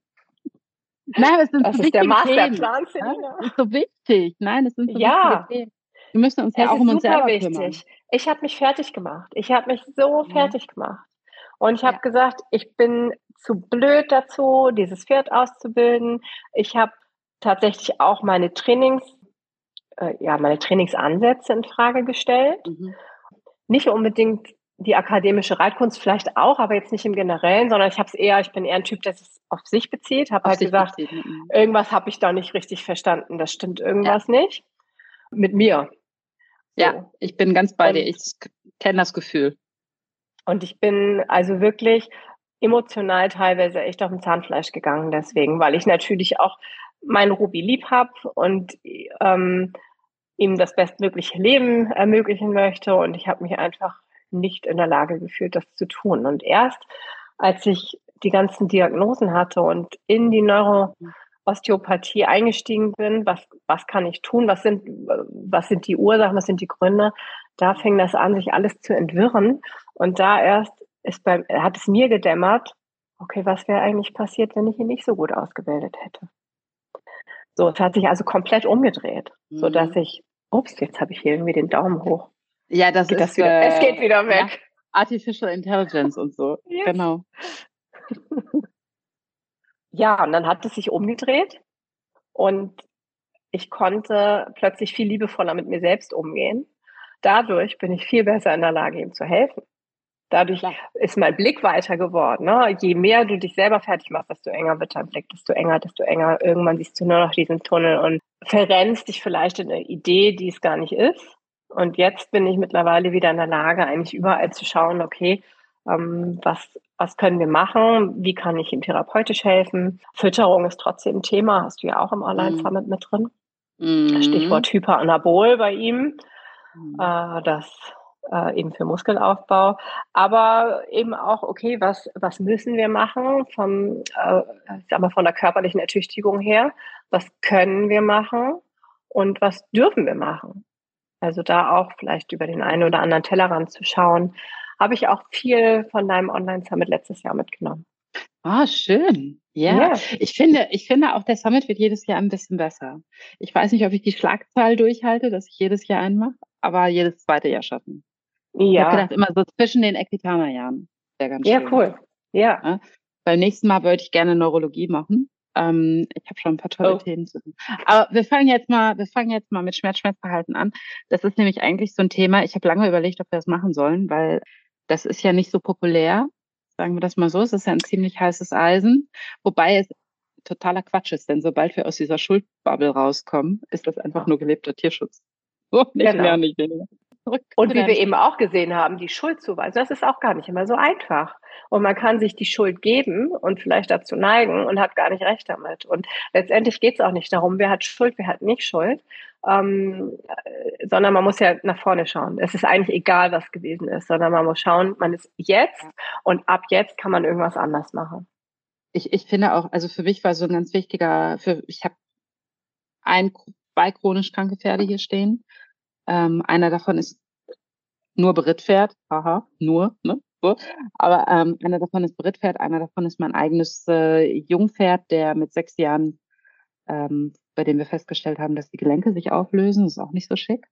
Nein, es sind Das so ist der wichtige Themen. Masterplan, Ja? Selina. Es ist so wichtig. Nein, es sind so wichtige Ja, Themen. Wir müssen uns ja es auch ist um uns super selber kümmern. wichtig. Ich habe mich fertig gemacht. Ich habe mich so Mhm. fertig gemacht. Und ich habe Ja. gesagt, ich bin zu blöd dazu, dieses Pferd auszubilden. Ich habe tatsächlich auch meine Trainings, äh, ja, meine Trainingsansätze in Frage gestellt. Mhm. Nicht unbedingt die akademische Reitkunst, vielleicht auch, aber jetzt nicht im Generellen, sondern ich habe es eher, ich bin eher ein Typ, der es auf sich bezieht, habe Auf halt sich gesagt, beziehen. Mhm. irgendwas habe ich da nicht richtig verstanden, das stimmt Ja. irgendwas nicht mit mir. Ja, So. ich bin ganz bei dir. Und, Ich kenne das Gefühl. und ich bin also wirklich emotional teilweise echt auf dem Zahnfleisch gegangen deswegen, weil ich natürlich auch meinen Ruby lieb habe und ähm, ihm das bestmögliche Leben ermöglichen möchte. Und ich habe mich einfach nicht in der Lage gefühlt, das zu tun. Und erst als ich die ganzen Diagnosen hatte und in die Neuroosteopathie eingestiegen bin, was, was kann ich tun, was sind, was sind die Ursachen, was sind die Gründe, da fing das an, sich alles zu entwirren. Und da erst ist beim, hat es mir gedämmert, okay, was wäre eigentlich passiert, wenn ich ihn nicht so gut ausgebildet hätte? So, es hat sich also komplett umgedreht, Mhm. sodass ich, ups, jetzt habe ich hier irgendwie den Daumen hoch. Ja, das geht ist. Das wieder, Äh, es geht wieder weg. Ja, Artificial Intelligence und so. Yes. Genau. Ja, und dann hat es sich umgedreht und ich konnte plötzlich viel liebevoller mit mir selbst umgehen. Dadurch bin ich viel besser in der Lage, ihm zu helfen. Dadurch Klar. ist mein Blick weiter geworden. Ne? Je mehr du dich selber fertig machst, desto enger wird dein Blick, desto enger, desto enger. Irgendwann siehst du nur noch diesen Tunnel und verrennst dich vielleicht in eine Idee, die es gar nicht ist. Und jetzt bin ich mittlerweile wieder in der Lage, eigentlich überall zu schauen, okay, ähm, was, was können wir machen? Wie kann ich ihm therapeutisch helfen? Fütterung ist trotzdem ein Thema, hast du ja auch im Online-Summit mm. mit drin. Mm. Stichwort Hyperanabol bei ihm. Mm. Äh, das äh, eben für Muskelaufbau, aber eben auch, okay, was, was müssen wir machen vom, äh, ich sag mal, von der körperlichen Ertüchtigung her? Was können wir machen und was dürfen wir machen? Also da auch vielleicht über den einen oder anderen Tellerrand zu schauen, habe ich auch viel von deinem Online-Summit letztes Jahr mitgenommen. Ah, schön. Ja, yeah. ich finde, ich finde auch der Summit wird jedes Jahr ein bisschen besser. Ich weiß nicht, ob ich die Schlagzahl durchhalte, dass ich jedes Jahr einen mache, aber jedes zweite Jahr schaffen. Ja. Ich habe gedacht, immer so zwischen den Equitana-Jahren. Wäre ganz ja, schön. Cool. Ja. ja. Beim nächsten Mal würde ich gerne Neurologie machen. Ähm, ich habe schon ein paar tolle oh. Themen zu tun. Aber wir fangen jetzt mal, wir fangen jetzt mal mit Schmerz-Schmerzverhalten an. Das ist nämlich eigentlich so ein Thema. Ich habe lange überlegt, ob wir das machen sollen, weil das ist ja nicht so populär. Sagen wir das mal so. Es ist ja ein ziemlich heißes Eisen. Wobei es totaler Quatsch ist, denn sobald wir aus dieser Schuldbubble rauskommen, ist das einfach nur gelebter Tierschutz. So, nicht genau. mehr, nicht weniger. Und wie wir eben auch gesehen haben, die Schuldzuweisung, das ist auch gar nicht immer so einfach. Und man kann sich die Schuld geben und vielleicht dazu neigen und hat gar nicht recht damit. Und letztendlich geht es auch nicht darum, wer hat Schuld, wer hat nicht Schuld, ähm, sondern man muss ja nach vorne schauen. Es ist eigentlich egal, was gewesen ist, sondern man muss schauen, man ist jetzt und ab jetzt kann man irgendwas anders machen. ich, ich finde auch, also für mich war so ein ganz wichtiger, für, ich habe ein, zwei chronisch kranke Pferde hier stehen. Ähm, einer davon ist nur Berittpferd, haha, nur, ne? So. Aber ähm, einer davon ist Berittpferd, einer davon ist mein eigenes äh, Jungpferd, der mit sechs Jahren, ähm, bei dem wir festgestellt haben, dass die Gelenke sich auflösen. Das ist auch nicht so schick.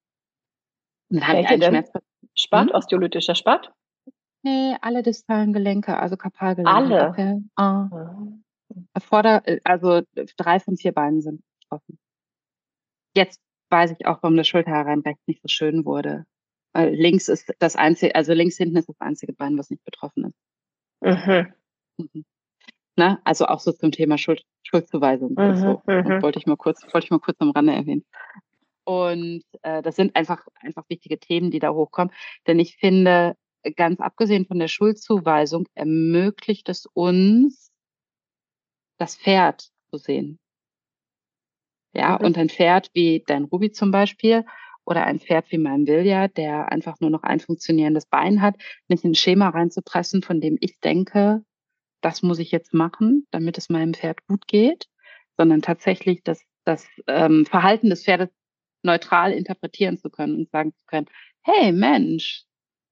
Und dann habe ich Welche einen denn? Schmerz. Spatt, Hm? osteolytischer Spatt? Nee, alle distalen Gelenke, also Karpalgelenke, Alle. Rappel, ah, Mhm. Vorder-, äh, also drei von vier Beinen sind betroffen. Jetzt weiß ich auch, warum das Schulterherein rechts nicht so schön wurde. Weil links ist das einzige, also links hinten ist das einzige Bein, was nicht betroffen ist. Mhm. Mhm. Ne? Also auch so zum Thema Schuld, Schuldzuweisung und Mhm. so. Mhm. Wollte ich mal kurz, wollte ich mal kurz am Rande erwähnen. Und äh, das sind einfach, einfach wichtige Themen, die da hochkommen. Denn ich finde, ganz abgesehen von der Schuldzuweisung, ermöglicht es uns, das Pferd zu sehen. Ja, Mhm. und ein Pferd wie dein Ruby zum Beispiel oder ein Pferd wie mein Vilja, der einfach nur noch ein funktionierendes Bein hat, nicht in ein Schema reinzupressen, von dem ich denke, das muss ich jetzt machen, damit es meinem Pferd gut geht, sondern tatsächlich das, das ähm, Verhalten des Pferdes neutral interpretieren zu können und sagen zu können, hey Mensch,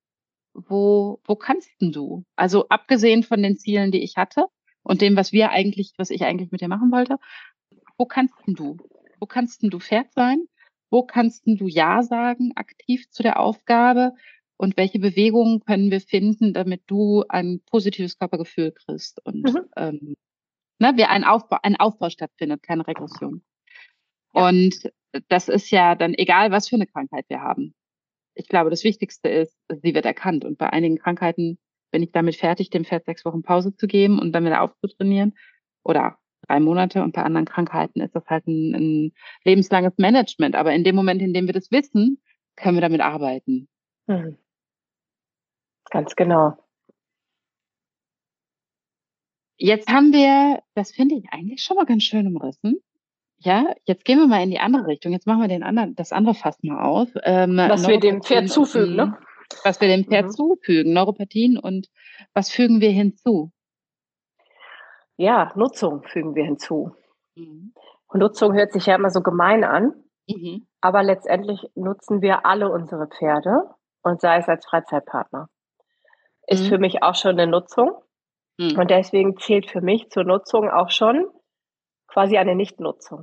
wo, wo kannst denn du? Also abgesehen von den Zielen, die ich hatte und dem, was wir eigentlich, was ich eigentlich mit dir machen wollte, wo kannst denn du? Wo kannst denn du Pferd sein? Wo kannst denn du Ja sagen, aktiv zu der Aufgabe? Und welche Bewegungen können wir finden, damit du ein positives Körpergefühl kriegst und Mhm. ähm, ne, wir ein Aufbau, ein Aufbau stattfindet, keine Regression. Ja. Und das ist ja dann egal, was für eine Krankheit wir haben. Ich glaube, das Wichtigste ist, sie wird erkannt. Und bei einigen Krankheiten bin ich damit fertig, dem Pferd sechs Wochen Pause zu geben und dann wieder aufzutrainieren. Oder drei Monate. Und bei anderen Krankheiten ist das halt ein, ein lebenslanges Management. Aber in dem Moment, in dem wir das wissen, können wir damit arbeiten. Mhm. Ganz genau. Jetzt haben wir, das finde ich eigentlich schon mal ganz schön umrissen. Ja, jetzt gehen wir mal in die andere Richtung. Jetzt machen wir den anderen, das andere Fass mal auf. Ähm, Was wir dem Pferd Neuropathien und zufügen, ne? mh, was wir dem Pferd Mhm. zufügen, Neuropathien und was fügen wir hinzu? Ja, Nutzung fügen wir hinzu. Mhm. Und Nutzung hört sich ja immer so gemein an, Mhm. aber letztendlich nutzen wir alle unsere Pferde und sei es als Freizeitpartner. Ist für Mhm. mich auch schon eine Nutzung Mhm. und deswegen zählt für mich zur Nutzung auch schon quasi eine Nichtnutzung.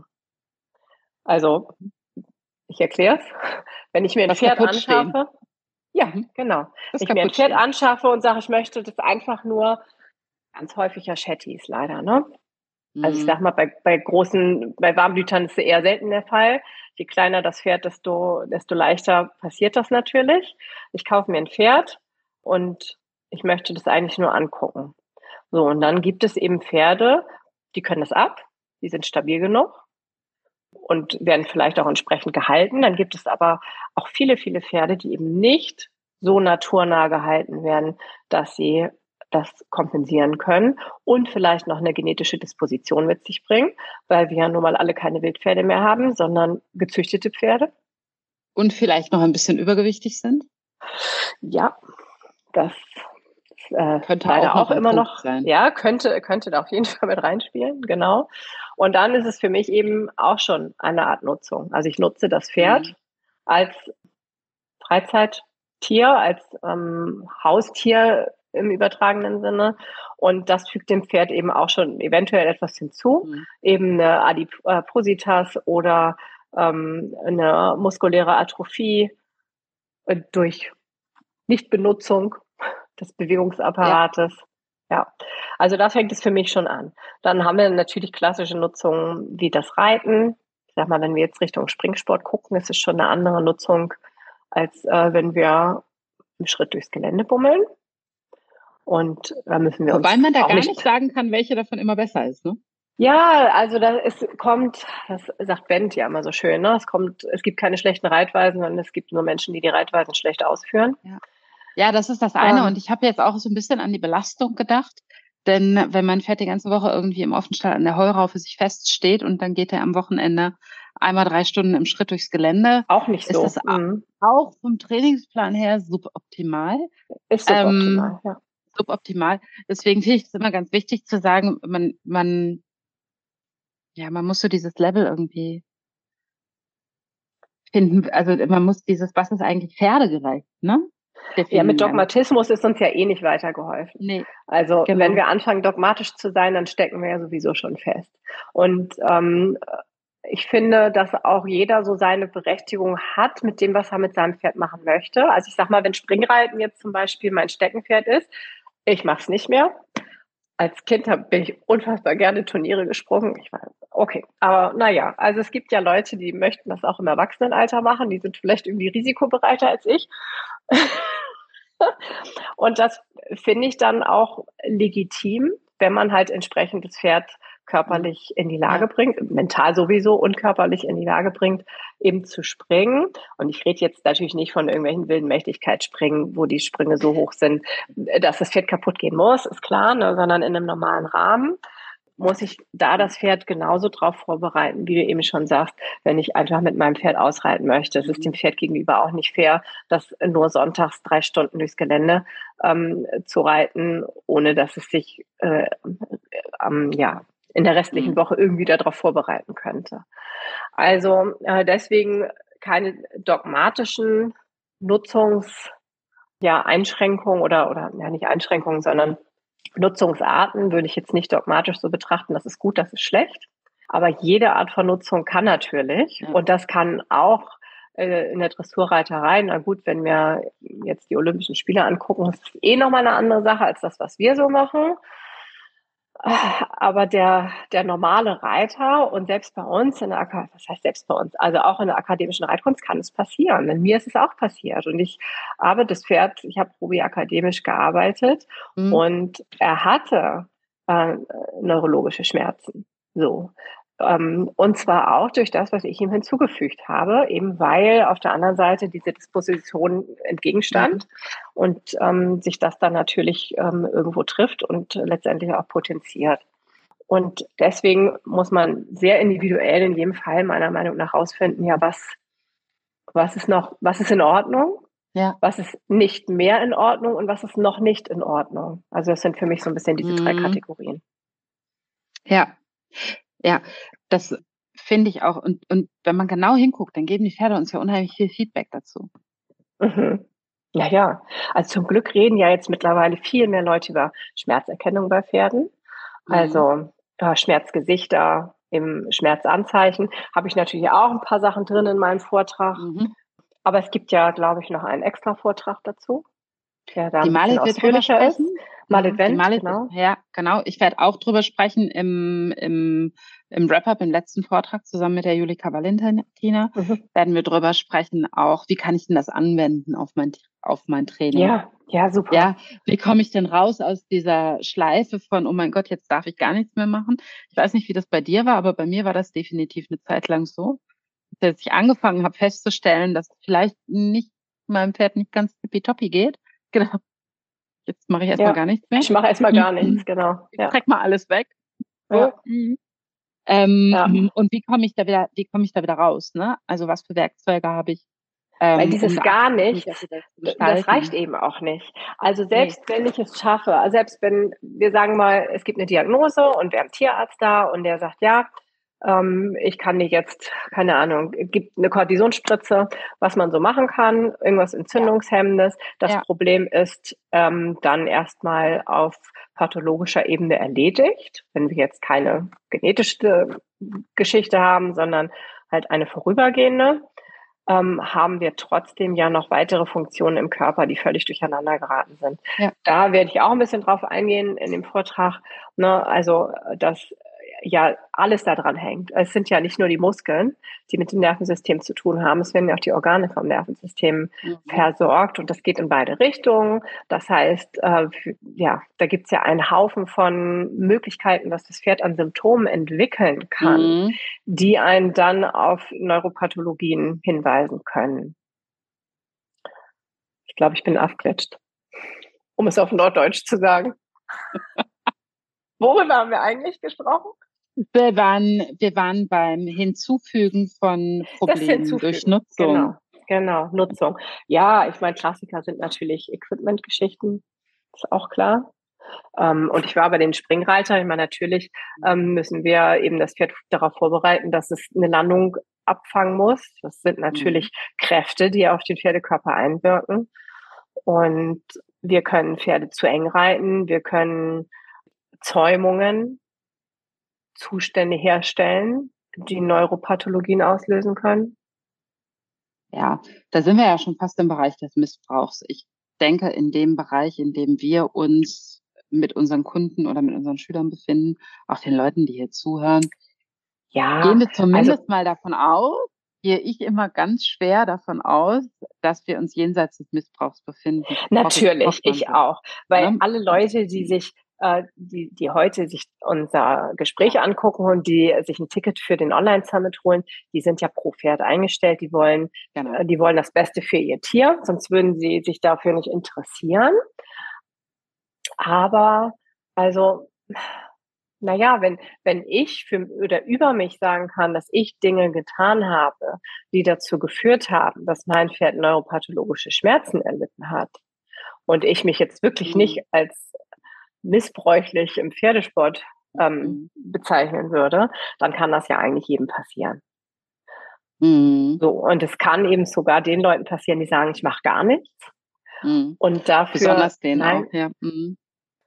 Also, ich erkläre es. Wenn ich mir ein Das Pferd Kaputtstehen. anschaffe, ja, Mhm. genau. Das Wenn ich mir ein Pferd Kaputtstehen. anschaffe und sage, ich möchte das einfach nur, ganz häufig ja Shetties leider, ne? Also ich Mhm. sag mal, bei, bei großen, bei Warmblütern ist es eher selten der Fall. Je kleiner das Pferd, desto, desto leichter passiert das natürlich. Ich kaufe mir ein Pferd und ich möchte das eigentlich nur angucken. So, und dann gibt es eben Pferde, die können das ab, die sind stabil genug und werden vielleicht auch entsprechend gehalten. Dann gibt es aber auch viele, viele Pferde, die eben nicht so naturnah gehalten werden, dass sie das kompensieren können und vielleicht noch eine genetische Disposition mit sich bringen, weil wir ja nun mal alle keine Wildpferde mehr haben, sondern gezüchtete Pferde. Und vielleicht noch ein bisschen übergewichtig sind. Ja, das ist äh, Könnte auch leider noch auch ein immer Punkt noch, sein. ja, könnte, könnte da auf jeden Fall mit reinspielen, genau. Und dann ist es für mich eben auch schon eine Art Nutzung. Also ich nutze das Pferd Mhm. als Freizeittier, als ähm, Haustier im übertragenen Sinne. Und das fügt dem Pferd eben auch schon eventuell etwas hinzu, Mhm. eben eine Adipositas oder ähm, eine muskuläre Atrophie äh, durch Nichtbenutzung des Ja. Bewegungsapparates. Ja, also da fängt es für mich schon an. Dann haben wir natürlich klassische Nutzungen wie das Reiten. Ich sag mal, wenn wir jetzt Richtung Springsport gucken, ist es schon eine andere Nutzung, als äh, wenn wir einen Schritt durchs Gelände bummeln. Und da müssen wir Wobei uns man da auch gar nicht nicht. sagen kann, welche davon immer besser ist, ne? Ja, also da es kommt, das sagt Bent ja immer so schön, ne? Es kommt, es gibt keine schlechten Reitweisen, sondern es gibt nur Menschen, die die Reitweisen schlecht ausführen. Ja. Ja, das ist das eine. Und Ähm, ich habe jetzt auch so ein bisschen an die Belastung gedacht. Denn wenn mein Pferd die ganze Woche irgendwie im Offenstall an der Heuraufe sich feststeht und dann geht er am Wochenende einmal drei Stunden im Schritt durchs Gelände, auch nicht ist das so. Mhm. auch vom Trainingsplan her suboptimal. Ist Ähm, suboptimal, ja. suboptimal. Deswegen finde ich es immer ganz wichtig zu sagen, man, man, ja, man muss so dieses Level irgendwie finden. Also man muss dieses, was ist eigentlich pferdegerecht, ne? Ja, mit Definieren. Dogmatismus ist uns ja eh nicht weitergeholfen. Nee, Also genau. wenn wir anfangen, dogmatisch zu sein, dann stecken wir ja sowieso schon fest. Und ähm, ich finde, dass auch jeder so seine Berechtigung hat mit dem, was er mit seinem Pferd machen möchte. Also ich sag mal, wenn Springreiten jetzt zum Beispiel mein Steckenpferd ist, ich mache es nicht mehr. Als Kind hab, bin ich unfassbar gerne Turniere gesprungen. Ich war, okay, aber naja, also es gibt ja Leute, die möchten das auch im Erwachsenenalter machen. Die sind vielleicht irgendwie risikobereiter als ich. Und das finde ich dann auch legitim, wenn man halt entsprechend das Pferd körperlich in die Lage Ja. bringt, mental sowieso und körperlich in die Lage bringt, eben zu springen. Und ich rede jetzt natürlich nicht von irgendwelchen wilden Mächtigkeitsspringen, wo die Sprünge so hoch sind, dass das Pferd kaputt gehen muss, ist klar, ne, sondern in einem normalen Rahmen muss ich da das Pferd genauso drauf vorbereiten, wie du eben schon sagst, wenn ich einfach mit meinem Pferd ausreiten möchte. Es ist dem Pferd gegenüber auch nicht fair, das nur sonntags drei Stunden durchs Gelände ähm, zu reiten, ohne dass es sich äh, ähm, ja, in der restlichen Mhm. Woche irgendwie darauf vorbereiten könnte. Also äh, deswegen keine dogmatischen Nutzungs- ja, Einschränkungen oder, oder ja, nicht Einschränkungen, sondern Nutzungsarten würde ich jetzt nicht dogmatisch so betrachten, das ist gut, das ist schlecht. Aber jede Art von Nutzung kann natürlich, Ja. und das kann auch äh, in der Dressurreiterei, na gut, wenn wir jetzt die Olympischen Spiele angucken, ist es eh nochmal eine andere Sache als das, was wir so machen. Aber der, der normale Reiter und selbst bei uns in der Akademie, was heißt selbst bei uns, also auch in der akademischen Reitkunst kann es passieren. In mir ist es auch passiert. Und ich habe das Pferd, ich habe Ruby akademisch gearbeitet Mhm. und er hatte äh, neurologische Schmerzen. So. Ähm, und zwar auch durch das, was ich ihm hinzugefügt habe, eben weil auf der anderen Seite diese Disposition entgegenstand Mhm. und ähm, sich das dann natürlich ähm, irgendwo trifft und letztendlich auch potenziert. Und deswegen muss man sehr individuell in jedem Fall meiner Meinung nach herausfinden, ja, was, was ist noch, was ist in Ordnung, Ja. was ist nicht mehr in Ordnung und was ist noch nicht in Ordnung. Also das sind für mich so ein bisschen diese drei Mhm. Kategorien. Ja, ja, das finde ich auch. Und, und wenn man genau hinguckt, dann geben die Pferde uns ja unheimlich viel Feedback dazu. Mhm. Ja, ja. Also zum Glück reden ja jetzt mittlerweile viel mehr Leute über Schmerzerkennung bei Pferden. Mhm. Also äh, Schmerzgesichter, im Schmerzanzeichen habe ich natürlich auch ein paar Sachen drin in meinem Vortrag. Mhm. Aber es gibt ja, glaube ich, noch einen extra Vortrag dazu, der da Die ein bisschen Malit wird drüber ausführlicher ist. sprechen. Malit Mhm. Die Wendt, Malit, genau. ja, genau. Ich werde auch drüber sprechen im, im, im Wrap-Up, im letzten Vortrag zusammen mit der Julika Valentina. Mhm. Werden wir drüber sprechen, auch, wie kann ich denn das anwenden auf mein, auf mein Training? Ja, ja, super. Ja, wie komme ich denn raus aus dieser Schleife von, oh mein Gott, jetzt darf ich gar nichts mehr machen? Ich weiß nicht, wie das bei dir war, aber bei mir war das definitiv eine Zeit lang so, dass ich angefangen habe festzustellen, dass vielleicht nicht meinem Pferd nicht ganz tippitoppi geht. Genau. Jetzt mache ich erstmal Ja, gar nichts mehr. ich mache erstmal gar nichts, genau. Ich Ja, streck mal alles weg. So. ja, Mhm. Ähm, ja. Und wie komme ich da wieder, wie komme ich da wieder raus? Ne? Also was für Werkzeuge habe ich, Weil ähm, um dieses da gar mich auch nichts, wieder zu das reicht gestalten? eben auch nicht. Also Nee. selbst wenn ich es schaffe, also selbst wenn wir sagen mal, es gibt eine Diagnose und wir haben einen Tierarzt da und der sagt, ja, ähm, ich kann dir jetzt, keine Ahnung, gibt eine Kortisonspritze, was man so machen kann, irgendwas Entzündungshemmendes. Das Ja. Problem ist ähm, dann erstmal auf pathologischer Ebene erledigt, wenn wir jetzt keine genetische Geschichte haben, sondern halt eine vorübergehende. Ähm, haben wir trotzdem ja noch weitere Funktionen im Körper, die völlig durcheinander geraten sind. Ja. Da werde ich auch ein bisschen drauf eingehen in dem Vortrag. Ne? Also, dass ja alles da dran hängt. Es sind ja nicht nur die Muskeln, die mit dem Nervensystem zu tun haben. Es werden ja auch die Organe vom Nervensystem Mhm. versorgt und das geht in beide Richtungen. Das heißt, äh, ja, da gibt es ja einen Haufen von Möglichkeiten, was das Pferd an Symptomen entwickeln kann, Mhm. die einen dann auf Neuropathologien hinweisen können. Ich glaube, ich bin abglitscht, um es auf Norddeutsch zu sagen. Worüber haben wir eigentlich gesprochen? Wir waren, wir waren beim Hinzufügen von Das Problemen durch hinzufügen, Nutzung. genau, genau, Nutzung. Ja, ich meine, Klassiker sind natürlich Equipment-Geschichten. ist auch klar. Ähm, und ich war bei den Springreitern, ich meine, natürlich ähm, müssen wir eben das Pferd darauf vorbereiten, dass es eine Landung abfangen muss. Das sind natürlich mhm. Kräfte, die auf den Pferdekörper einwirken. Und wir können Pferde zu eng reiten, wir können Zäumungen, Zustände herstellen, die Neuropathologien auslösen können. Ja, da sind wir ja schon fast im Bereich des Missbrauchs. Ich denke, in dem Bereich, in dem wir uns mit unseren Kunden oder mit unseren Schülern befinden, auch den Leuten, die hier zuhören, ja, gehen wir zumindest also, mal davon aus, gehe ich immer ganz schwer davon aus, dass wir uns jenseits des Missbrauchs befinden. Natürlich, ich, ich auch. Weil ja? alle Leute, die sich, äh, die, die heute sich unser Gespräch angucken und die sich ein Ticket für den Online-Summit holen, die sind ja pro Pferd eingestellt, die wollen, genau. äh, die wollen das Beste für ihr Tier, sonst würden sie sich dafür nicht interessieren. Aber, also, naja, wenn, wenn ich für oder über mich sagen kann, dass ich Dinge getan habe, die dazu geführt haben, dass mein Pferd neuropathologische Schmerzen erlitten hat und ich mich jetzt wirklich mhm. nicht als missbräuchlich im Pferdesport ähm, mhm. bezeichnen würde, dann kann das ja eigentlich jedem passieren. Mhm. So, und es kann eben sogar den Leuten passieren, die sagen, ich mache gar nichts. Mhm. Und dafür, besonders denen nein, auch, ja. Mhm.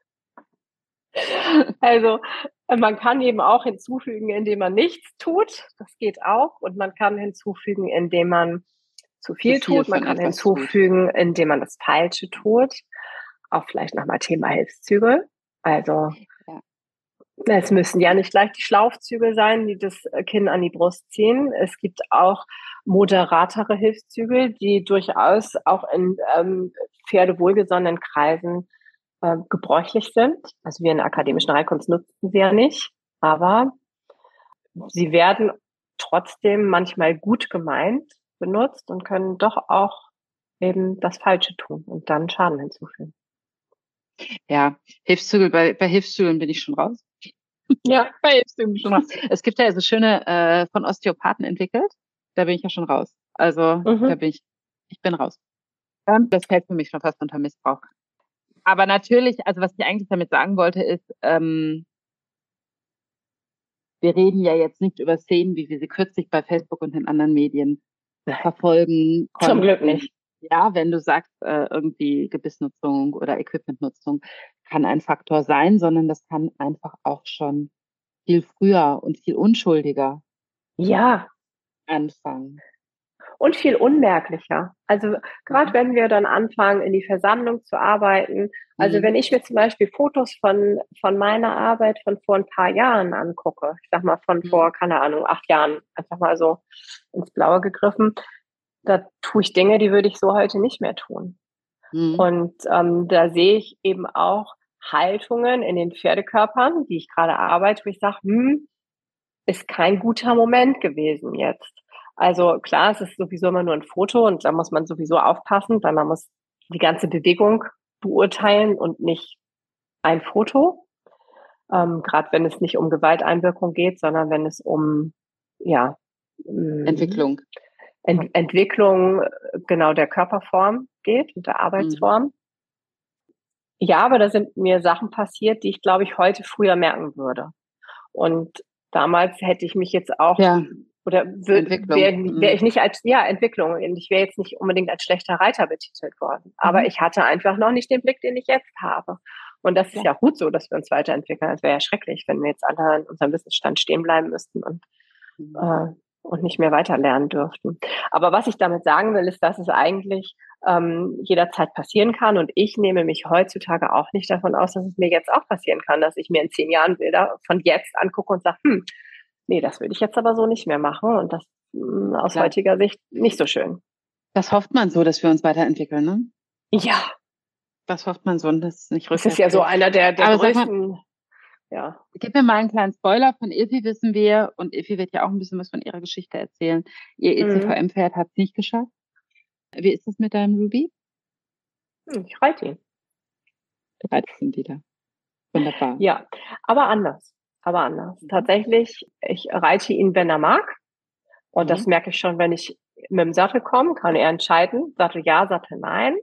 Also man kann eben auch hinzufügen, indem man nichts tut. Das geht auch. Und man kann hinzufügen, indem man zu viel, zu viel tut. Man kann hinzufügen, tut. indem man das Falsche tut. Auch vielleicht nochmal Thema Hilfszügel. Also ja. Es müssen ja nicht gleich die Schlaufzügel sein, die das Kinn an die Brust ziehen. Es gibt auch moderatere Hilfszügel, die durchaus auch in ähm, pferdewohlgesonnenen Kreisen äh, gebräuchlich sind. Also wir in der akademischen Reitkunst nutzen sie ja nicht, aber sie werden trotzdem manchmal gut gemeint benutzt und können doch auch eben das Falsche tun und dann Schaden hinzufügen. Ja, Hilfszügel, bei, bei Hilfszügeln bin ich schon raus. Ja, bei Hilfszügeln bin ich schon raus. Es gibt ja so schöne äh, von Osteopathen entwickelt, da bin ich ja schon raus. Also mhm. da bin ich, ich bin raus. Das fällt für mich schon fast unter Missbrauch. Aber natürlich, also was ich eigentlich damit sagen wollte, ist, ähm, wir reden ja jetzt nicht über Szenen, wie wir sie kürzlich bei Facebook und den anderen Medien verfolgen konnten. Zum Glück nicht. Ja, wenn du sagst, äh, irgendwie Gebissnutzung oder Equipmentnutzung kann ein Faktor sein, sondern das kann einfach auch schon viel früher und viel unschuldiger ja. anfangen. Und viel unmerklicher. Also gerade mhm. wenn wir dann anfangen, in die Versammlung zu arbeiten, also mhm. wenn ich mir zum Beispiel Fotos von, von meiner Arbeit von vor ein paar Jahren angucke, ich sag mal von mhm. vor, keine Ahnung, acht Jahren, einfach mal so ins Blaue gegriffen, da tue ich Dinge, die würde ich so heute nicht mehr tun. Mhm. Und ähm, da sehe ich eben auch Haltungen in den Pferdekörpern, die ich gerade arbeite, wo ich sage, hm, ist kein guter Moment gewesen jetzt. Also klar, es ist sowieso immer nur ein Foto und da muss man sowieso aufpassen, weil man muss die ganze Bewegung beurteilen und nicht ein Foto. Ähm, gerade wenn es nicht um Gewalteinwirkung geht, sondern wenn es um ja Entwicklung. Ent- Entwicklung genau der Körperform geht und der Arbeitsform. Mhm. Ja, aber da sind mir Sachen passiert, die ich, glaube ich, heute früher merken würde. Und damals hätte ich mich jetzt auch ja. oder wäre wär ich nicht als, ja, Entwicklung, und ich wäre jetzt nicht unbedingt als schlechter Reiter betitelt worden. Aber mhm. ich hatte einfach noch nicht den Blick, den ich jetzt habe. Und das ist ja, ja gut so, dass wir uns weiterentwickeln. Es wäre ja schrecklich, wenn wir jetzt alle in unserem Wissensstand stehen bleiben müssten und, mhm. äh, und nicht mehr weiter lernen dürften. Aber was ich damit sagen will, ist, dass es eigentlich ähm, jederzeit passieren kann. Und ich nehme mich heutzutage auch nicht davon aus, dass es mir jetzt auch passieren kann, dass ich mir in zehn Jahren Bilder von jetzt angucke und sage, hm, nee, das würde ich jetzt aber so nicht mehr machen. Und das mh, aus Klar. heutiger Sicht nicht so schön. Das hofft man so, dass wir uns weiterentwickeln, ne? Ja. Das hofft man so, und das ist nicht rückwärts. Das ist ja so einer der, der größten... Mal, ja. Gib mir mal einen kleinen Spoiler. Von Ilfi wissen wir, und Ilfi wird ja auch ein bisschen was von ihrer Geschichte erzählen. Ihr E C V M-Pferd hat es nicht geschafft. Wie ist es mit deinem Ruby? Hm, ich reite ihn. Du reitest ihn wieder. Wunderbar. Ja, aber anders. Aber anders. Mhm. Tatsächlich, ich reite ihn, wenn er mag. Und mhm. das merke ich schon, wenn ich mit dem Sattel komme, kann er entscheiden. Sattel ja, Sattel nein.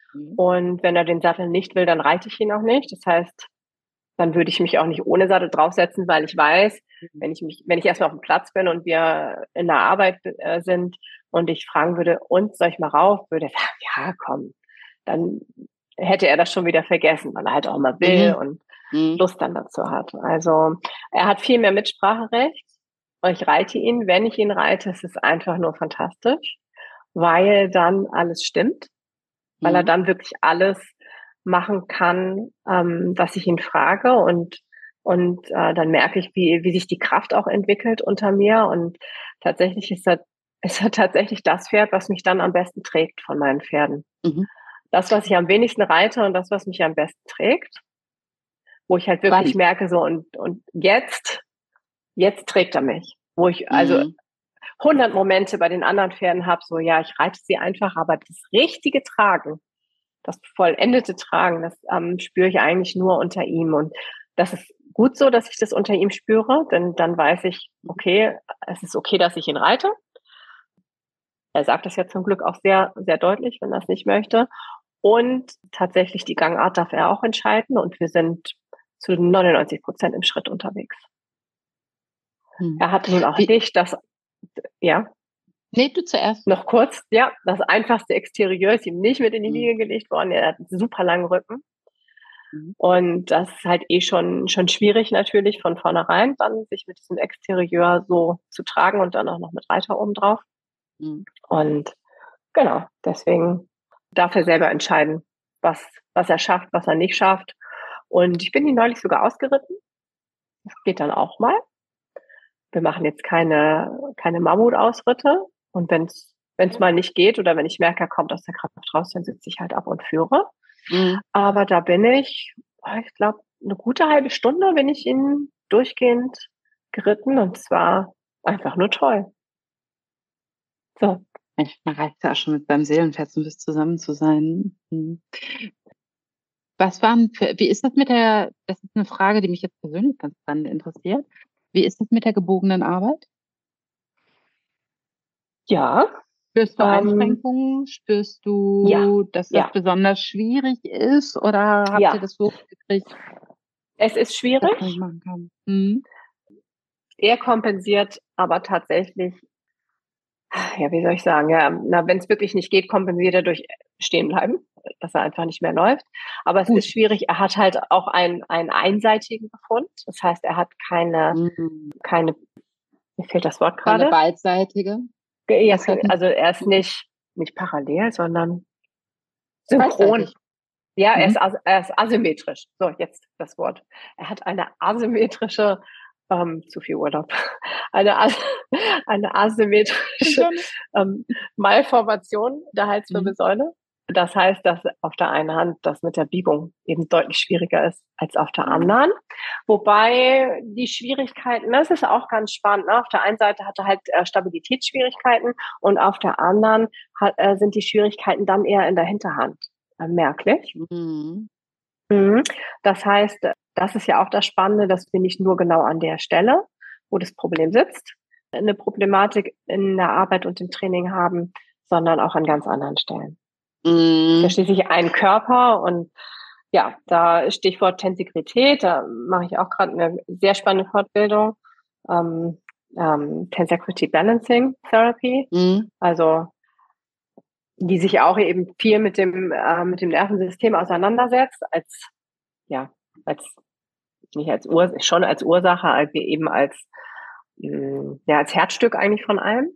Mhm. Und wenn er den Sattel nicht will, dann reite ich ihn auch nicht. Das heißt, dann würde ich mich auch nicht ohne Sattel draufsetzen, weil ich weiß, Mhm. wenn ich mich, wenn ich erstmal auf dem Platz bin und wir in der Arbeit äh, sind und ich fragen würde, und soll ich mal rauf, würde er sagen, ja, komm. Dann hätte er das schon wieder vergessen, weil er halt auch mal will Mhm. und Mhm. Lust dann dazu hat. Also er hat viel mehr Mitspracherecht. Und ich reite ihn. Wenn ich ihn reite, ist es einfach nur fantastisch, weil dann alles stimmt, weil er Mhm. dann wirklich alles machen kann, ähm, was ich ihn frage und und äh, dann merke ich, wie wie sich die Kraft auch entwickelt unter mir und tatsächlich ist er ist er tatsächlich das Pferd, was mich dann am besten trägt von meinen Pferden. Mhm. Das, was ich am wenigsten reite und das, was mich am besten trägt, wo ich halt wirklich Spannend. merke so und und jetzt jetzt trägt er mich, wo ich also Mhm. hundert Momente bei den anderen Pferden habe, so ja, ich reite sie einfach, aber das richtige Tragen, das vollendete Tragen, das ähm, spüre ich eigentlich nur unter ihm. Und das ist gut so, dass ich das unter ihm spüre, denn dann weiß ich, okay, es ist okay, dass ich ihn reite. Er sagt das ja zum Glück auch sehr, sehr deutlich, wenn er es nicht möchte. Und tatsächlich die Gangart darf er auch entscheiden und wir sind zu neunundneunzig Prozent im Schritt unterwegs. Mhm. Er hat nun auch Wie, nicht das, ja, nee, du zuerst. noch kurz, ja, das einfachste Exterieur ist ihm nicht mit in die Mhm. Wiege gelegt worden. Er hat einen super langen Rücken. Mhm. Und das ist halt eh schon, schon schwierig natürlich von vornherein, dann sich mit diesem Exterieur so zu tragen und dann auch noch mit Reiter oben drauf. Mhm. Und genau, deswegen darf er selber entscheiden, was, was er schafft, was er nicht schafft. Und ich bin ihn neulich sogar ausgeritten. Das geht dann auch mal. Wir machen jetzt keine, keine Mammutausritte. Und wenn es wenn es mal nicht geht oder wenn ich merke, er kommt aus der Kraft raus, dann sitze ich halt ab und führe. Mhm. Aber da bin ich, ich glaube, eine gute halbe Stunde bin ich ihn durchgehend geritten und es war einfach nur toll. So, Manchmal reicht es ja auch schon mit beim Seelenpferd so ein bisschen zusammen zu sein. Mhm. Was waren für, wie ist das mit der, das ist eine Frage, die mich jetzt persönlich ganz spannend interessiert. Wie ist das mit der gebogenen Arbeit? ja, Spürst du ähm, Einschränkungen? Spürst ja, du, dass das ja, besonders schwierig ist? Oder habt ihr ja. das so gekriegt, Es ist dass man das schwierig. machen kann? Mhm. Er kompensiert aber tatsächlich, ja, wie soll ich sagen, ja, na, wenn es wirklich nicht geht, kompensiert er durch stehen bleiben, dass er einfach nicht mehr läuft. Aber es ist Gut. schwierig. Er hat halt auch einen, einen einseitigen Befund. Das heißt, er hat keine, Mhm. keine, mir fehlt das Wort Keine gerade. beidseitige Ja, Facette? also er ist Mhm. nicht, nicht parallel, sondern synchron. Beidseitig. Ja, er ist, Mhm. as er ist asymmetrisch. So, jetzt das Wort. Er hat eine asymmetrische, ähm, zu viel Urlaub, eine, as eine asymmetrische Gerne. ähm, Malformation der Mhm. Halswirbelsäule. Das heißt, dass auf der einen Hand das mit der Biegung eben deutlich schwieriger ist als auf der Mhm. anderen. Wobei die Schwierigkeiten, das ist auch ganz spannend. Ne? Auf der einen Seite hat er halt äh, Stabilitätsschwierigkeiten und auf der anderen hat, äh, sind die Schwierigkeiten dann eher in der Hinterhand äh, merklich. Mhm. Mhm. Das heißt, das ist ja auch das Spannende, dass wir nicht nur genau an der Stelle, wo das Problem sitzt, eine Problematik in der Arbeit und im Training haben, sondern auch an ganz anderen Stellen. Das ist ja Mhm. schließlich ein Körper und ja, da Stichwort Tensegrität, da mache ich auch gerade eine sehr spannende Fortbildung, ähm, ähm, Tensegrity Balancing Therapy, Mhm. also die sich auch eben viel mit dem äh, mit dem Nervensystem auseinandersetzt, als ja als nicht als Ur schon als Ursache, als eben als mh, ja als Herzstück eigentlich von allem,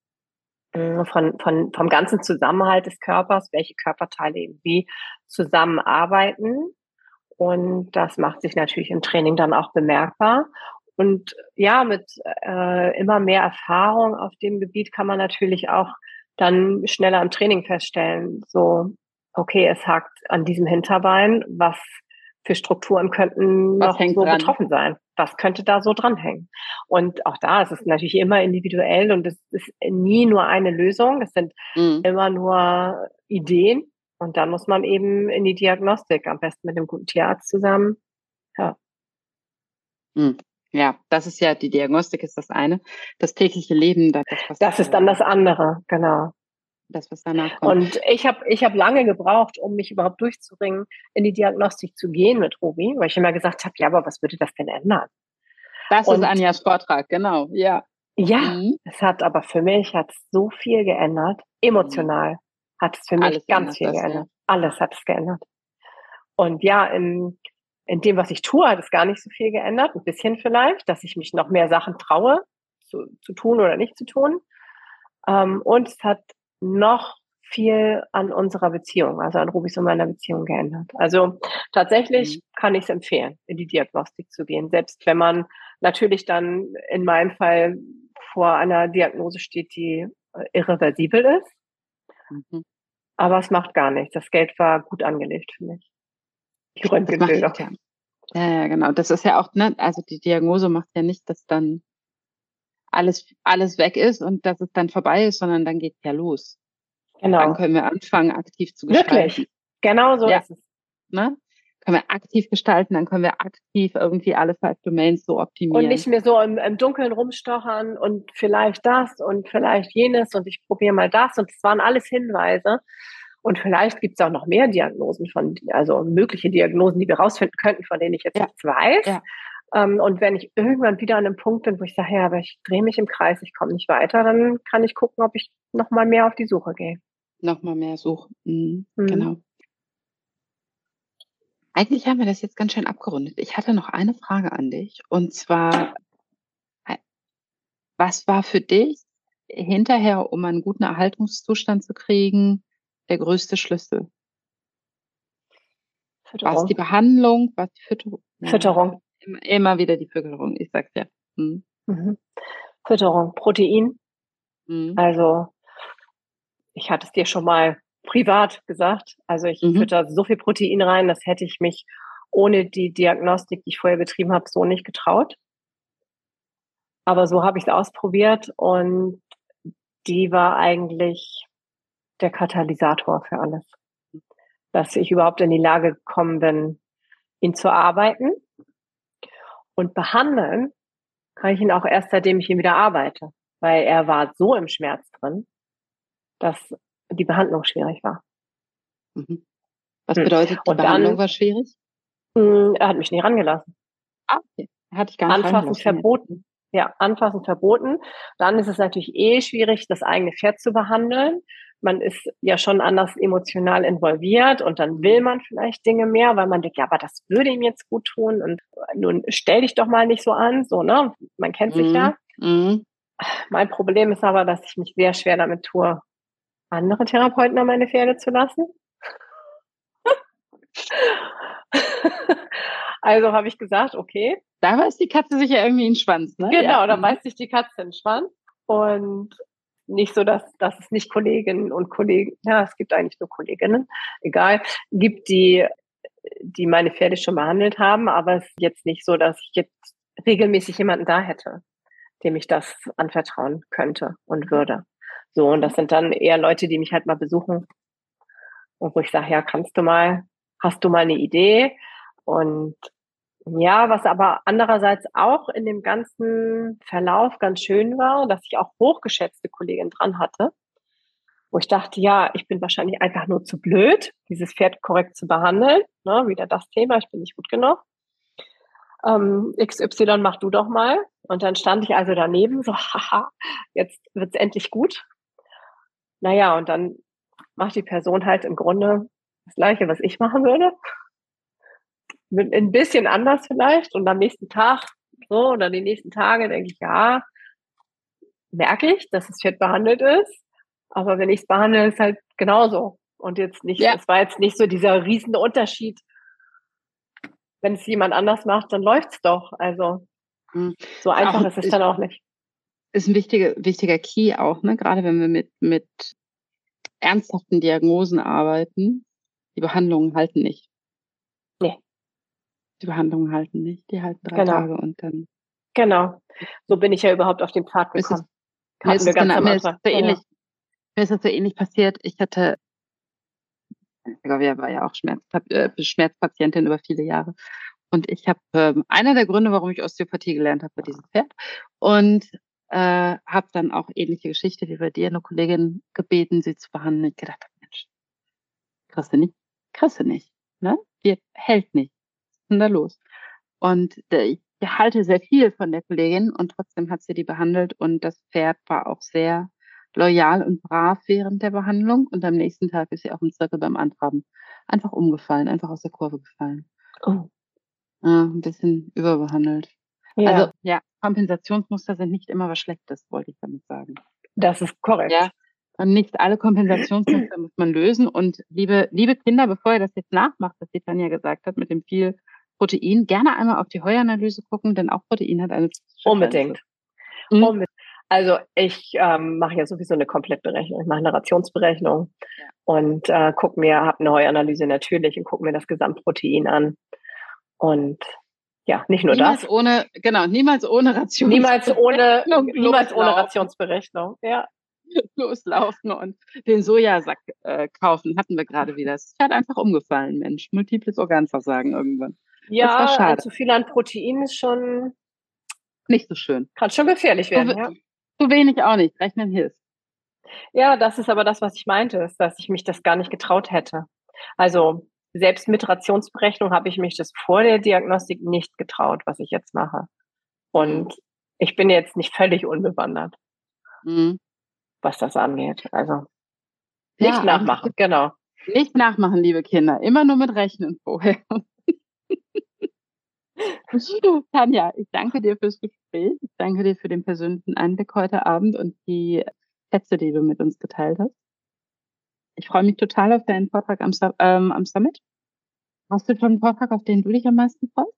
mh, von von vom ganzen Zusammenhalt des Körpers, welche Körperteile eben wie zusammenarbeiten. Und das macht sich natürlich im Training dann auch bemerkbar. Und ja, mit äh, immer mehr Erfahrung auf dem Gebiet kann man natürlich auch dann schneller im Training feststellen, so, okay, es hakt an diesem Hinterbein, was für Strukturen könnten Was noch hängt so dran? betroffen sein? Was könnte da so dranhängen? Und auch da ist es natürlich immer individuell und es ist nie nur eine Lösung. Es sind Mhm. immer nur Ideen, und dann muss man eben in die Diagnostik, am besten mit einem guten Tierarzt zusammen. Ja, Mhm. Ja, das ist ja, die Diagnostik ist das eine. Das tägliche Leben, das, das was das ist dann äh, das andere, genau. das, was danach kommt. Und ich habe ich hab lange gebraucht, um mich überhaupt durchzuringen, in die Diagnostik zu gehen mit Robi, weil ich immer gesagt habe, ja, aber was würde das denn ändern? Das ist Und Anjas Vortrag, genau, ja. ja, Mhm. es hat aber für mich hat so viel geändert. Emotional hat es für mich Alles ganz ändert viel das, ja. geändert. Alles hat es geändert. Und ja, in, in dem, was ich tue, hat es gar nicht so viel geändert. Ein bisschen vielleicht, dass ich mich noch mehr Sachen traue, zu, zu tun oder nicht zu tun. Ähm, und es hat noch viel an unserer Beziehung, also an Rubis und meiner Beziehung geändert. Also tatsächlich Mhm. kann ich es empfehlen, in die Diagnostik zu gehen, selbst wenn man natürlich dann in meinem Fall vor einer Diagnose steht, die äh, irreversibel ist. Mhm. Aber es macht gar nichts. Das Geld war gut angelegt für mich. Die Das macht Röntgenbilder. ja, ja, ja, genau. Das ist ja auch, ne, also die Diagnose macht ja nicht, dass dann alles, alles weg ist und dass es dann vorbei ist, sondern dann geht's ja los. Dann Genau. können wir anfangen, aktiv zu gestalten. Wirklich. Genau so Ja. ist es. Ne? Können wir aktiv gestalten, dann können wir aktiv irgendwie alle Five Domains so optimieren. Und nicht mehr so im, im Dunkeln rumstochern und vielleicht das und vielleicht jenes und ich probiere mal das. Und es waren alles Hinweise. Und vielleicht gibt es auch noch mehr Diagnosen von, also mögliche Diagnosen, die wir rausfinden könnten, von denen ich jetzt Ja. nichts weiß. Ja. Ähm, und wenn ich irgendwann wieder an einem Punkt bin, wo ich sage, ja, aber ich drehe mich im Kreis, ich komme nicht weiter, dann kann ich gucken, ob ich noch mal mehr auf die Suche gehe. Noch mal mehr suchen. Mhm. Mhm. Genau. Eigentlich haben wir das jetzt ganz schön abgerundet. Ich hatte noch eine Frage an dich. Und zwar, was war für dich hinterher, um einen guten Erhaltungszustand zu kriegen, der größte Schlüssel? War es die Fütterung. Behandlung? War es die Fütterung? Ja, Fütterung. immer, immer wieder die Fütterung, ich sag's ja. Mhm. Mhm. Fütterung. Protein. Mhm. Also, ich hatte es dir schon mal privat gesagt. Also, ich Mhm. fütter so viel Protein rein, das hätte ich mich ohne die Diagnostik, die ich vorher betrieben habe, so nicht getraut. Aber so habe ich es ausprobiert und die war eigentlich der Katalysator für alles. Dass ich überhaupt in die Lage gekommen bin, ihn zu arbeiten. Und behandeln kann ich ihn auch erst, seitdem ich ihn wieder arbeite. Weil er war so im Schmerz drin, dass die Behandlung schwierig war. Mhm. Was Hm. bedeutet, die Und Behandlung dann, war schwierig? mh, er hat mich nie rangelassen. Ah, okay. Hatte ich gar nicht Anfassen reingelassen. verboten. Ja, anfassen verboten. Dann ist es natürlich eh schwierig, das eigene Pferd zu behandeln. Man ist ja schon anders emotional involviert und dann will man vielleicht Dinge mehr, weil man denkt, ja, aber das würde ihm jetzt gut tun und nun stell dich doch mal nicht so an, so, ne? Man kennt sich ja. Mhm. Mein Problem ist aber, dass ich mich sehr schwer damit tue, andere Therapeuten an meine Pferde zu lassen. Also habe ich gesagt, okay. Da beißt die Katze sich ja irgendwie in den Schwanz, ne? Genau, Ja. da Mhm. beißt sich die Katze in den Schwanz. Und nicht so, dass, dass es nicht Kolleginnen und Kollegen, ja, es gibt eigentlich nur Kolleginnen, egal, gibt, die, die meine Pferde schon behandelt haben, aber es ist jetzt nicht so, dass ich jetzt regelmäßig jemanden da hätte, dem ich das anvertrauen könnte und würde. So, und das sind dann eher Leute, die mich halt mal besuchen und wo ich sage, ja, kannst du mal, hast du mal eine Idee? Und ja, was aber andererseits auch in dem ganzen Verlauf ganz schön war, dass ich auch hochgeschätzte Kolleginnen dran hatte, wo ich dachte, ja, ich bin wahrscheinlich einfach nur zu blöd, dieses Pferd korrekt zu behandeln. Ne, wieder das Thema, ich bin nicht gut genug. Ähm, X Y, mach du doch mal. Und dann stand ich also daneben, so, haha, jetzt wird's endlich gut. Naja, und dann macht die Person halt im Grunde das Gleiche, was ich machen würde. Ein bisschen anders vielleicht. Und am nächsten Tag, so, oder die nächsten Tage denke ich, ja, merke ich, dass das Pferd behandelt ist. Aber wenn ich es behandle, ist halt genauso. Und jetzt nicht, Ja. es war jetzt nicht so dieser riesen Unterschied. Wenn es jemand anders macht, dann läuft's doch. Also, Mhm. so einfach Auch, ist es dann auch nicht. Ist ein wichtiger, wichtiger Key auch, ne? Gerade wenn wir mit, mit ernsthaften Diagnosen arbeiten. Die Behandlungen halten nicht. Nee. Die Behandlungen halten nicht. Die halten drei Genau. Tage und dann. Genau. So bin ich ja überhaupt auf den Pfad Ist es, gekommen. mir ist Hatten wir es ganz genau, am mir ist es Anfang. so Ja, ähnlich, ja. mir ist es so ähnlich passiert. Ich hatte, ich war ja auch Schmerz, äh, Schmerzpatientin über viele Jahre. Und ich habe, ähm, einer der Gründe, warum ich Osteopathie gelernt habe, war dieses Pferd. Und Äh, habe dann auch ähnliche Geschichte wie bei dir, eine Kollegin gebeten, sie zu behandeln. Ich gedacht habe, Mensch, kriegst du nicht, kriegst du nicht, ne? Die hält nicht. Was ist denn da los? Und äh, ich halte sehr viel von der Kollegin und trotzdem hat sie die behandelt und das Pferd war auch sehr loyal und brav während der Behandlung und am nächsten Tag ist sie auch im Zirkel beim Antraben einfach umgefallen, einfach aus der Kurve gefallen. Oh. Ja, ein bisschen überbehandelt. Ja, Also ja, Kompensationsmuster sind nicht immer was Schlechtes, wollte ich damit sagen. das ist korrekt. Ja, und nicht alle Kompensationsmuster muss man lösen. Und liebe, liebe Kinder, bevor ihr das jetzt nachmacht, was die Tanja gesagt hat, mit dem viel Protein, gerne einmal auf die Heuanalyse gucken, denn auch Protein hat eine physische Unbedingt. Grenze. Mhm. Unbedingt. Also ich ähm, mache ja sowieso eine Komplettberechnung. Ich mache eine Rationsberechnung Ja. und äh, gucke mir, habe eine Heuanalyse natürlich und gucke mir das Gesamtprotein an. Und ja, nicht nur Niemals das. ohne, genau, niemals ohne Ration. Niemals ohne, niemals ohne loslaufen. Rationsberechnung. Ja. Loslaufen und den Sojasack äh, kaufen, hatten wir gerade wieder. Es ist halt einfach umgefallen, Mensch. Multiples Organversagen irgendwann. Das war Ja, schade. zu viel an Protein ist schon, Nicht so schön. kann schon gefährlich werden, Zu, ja. zu wenig auch nicht. Rechnen hilft. Ja, das ist aber das, was ich meinte, ist, dass ich mich das gar nicht getraut hätte. Also selbst mit Rationsberechnung habe ich mich das vor der Diagnostik nicht getraut, was ich jetzt mache. Und ich bin jetzt nicht völlig unbewandert, Mhm. was das angeht. Also nicht Ja, nachmachen, genau. Nicht nachmachen, liebe Kinder. Immer nur mit Rechnen vorher. Tanja, ich danke dir fürs Gespräch. Ich danke dir für den persönlichen Einblick heute Abend und die Schätze, die du mit uns geteilt hast. Ich freue mich total auf deinen Vortrag am, ähm, am Summit. Hast du schon einen Vortrag, auf den du dich am meisten freust?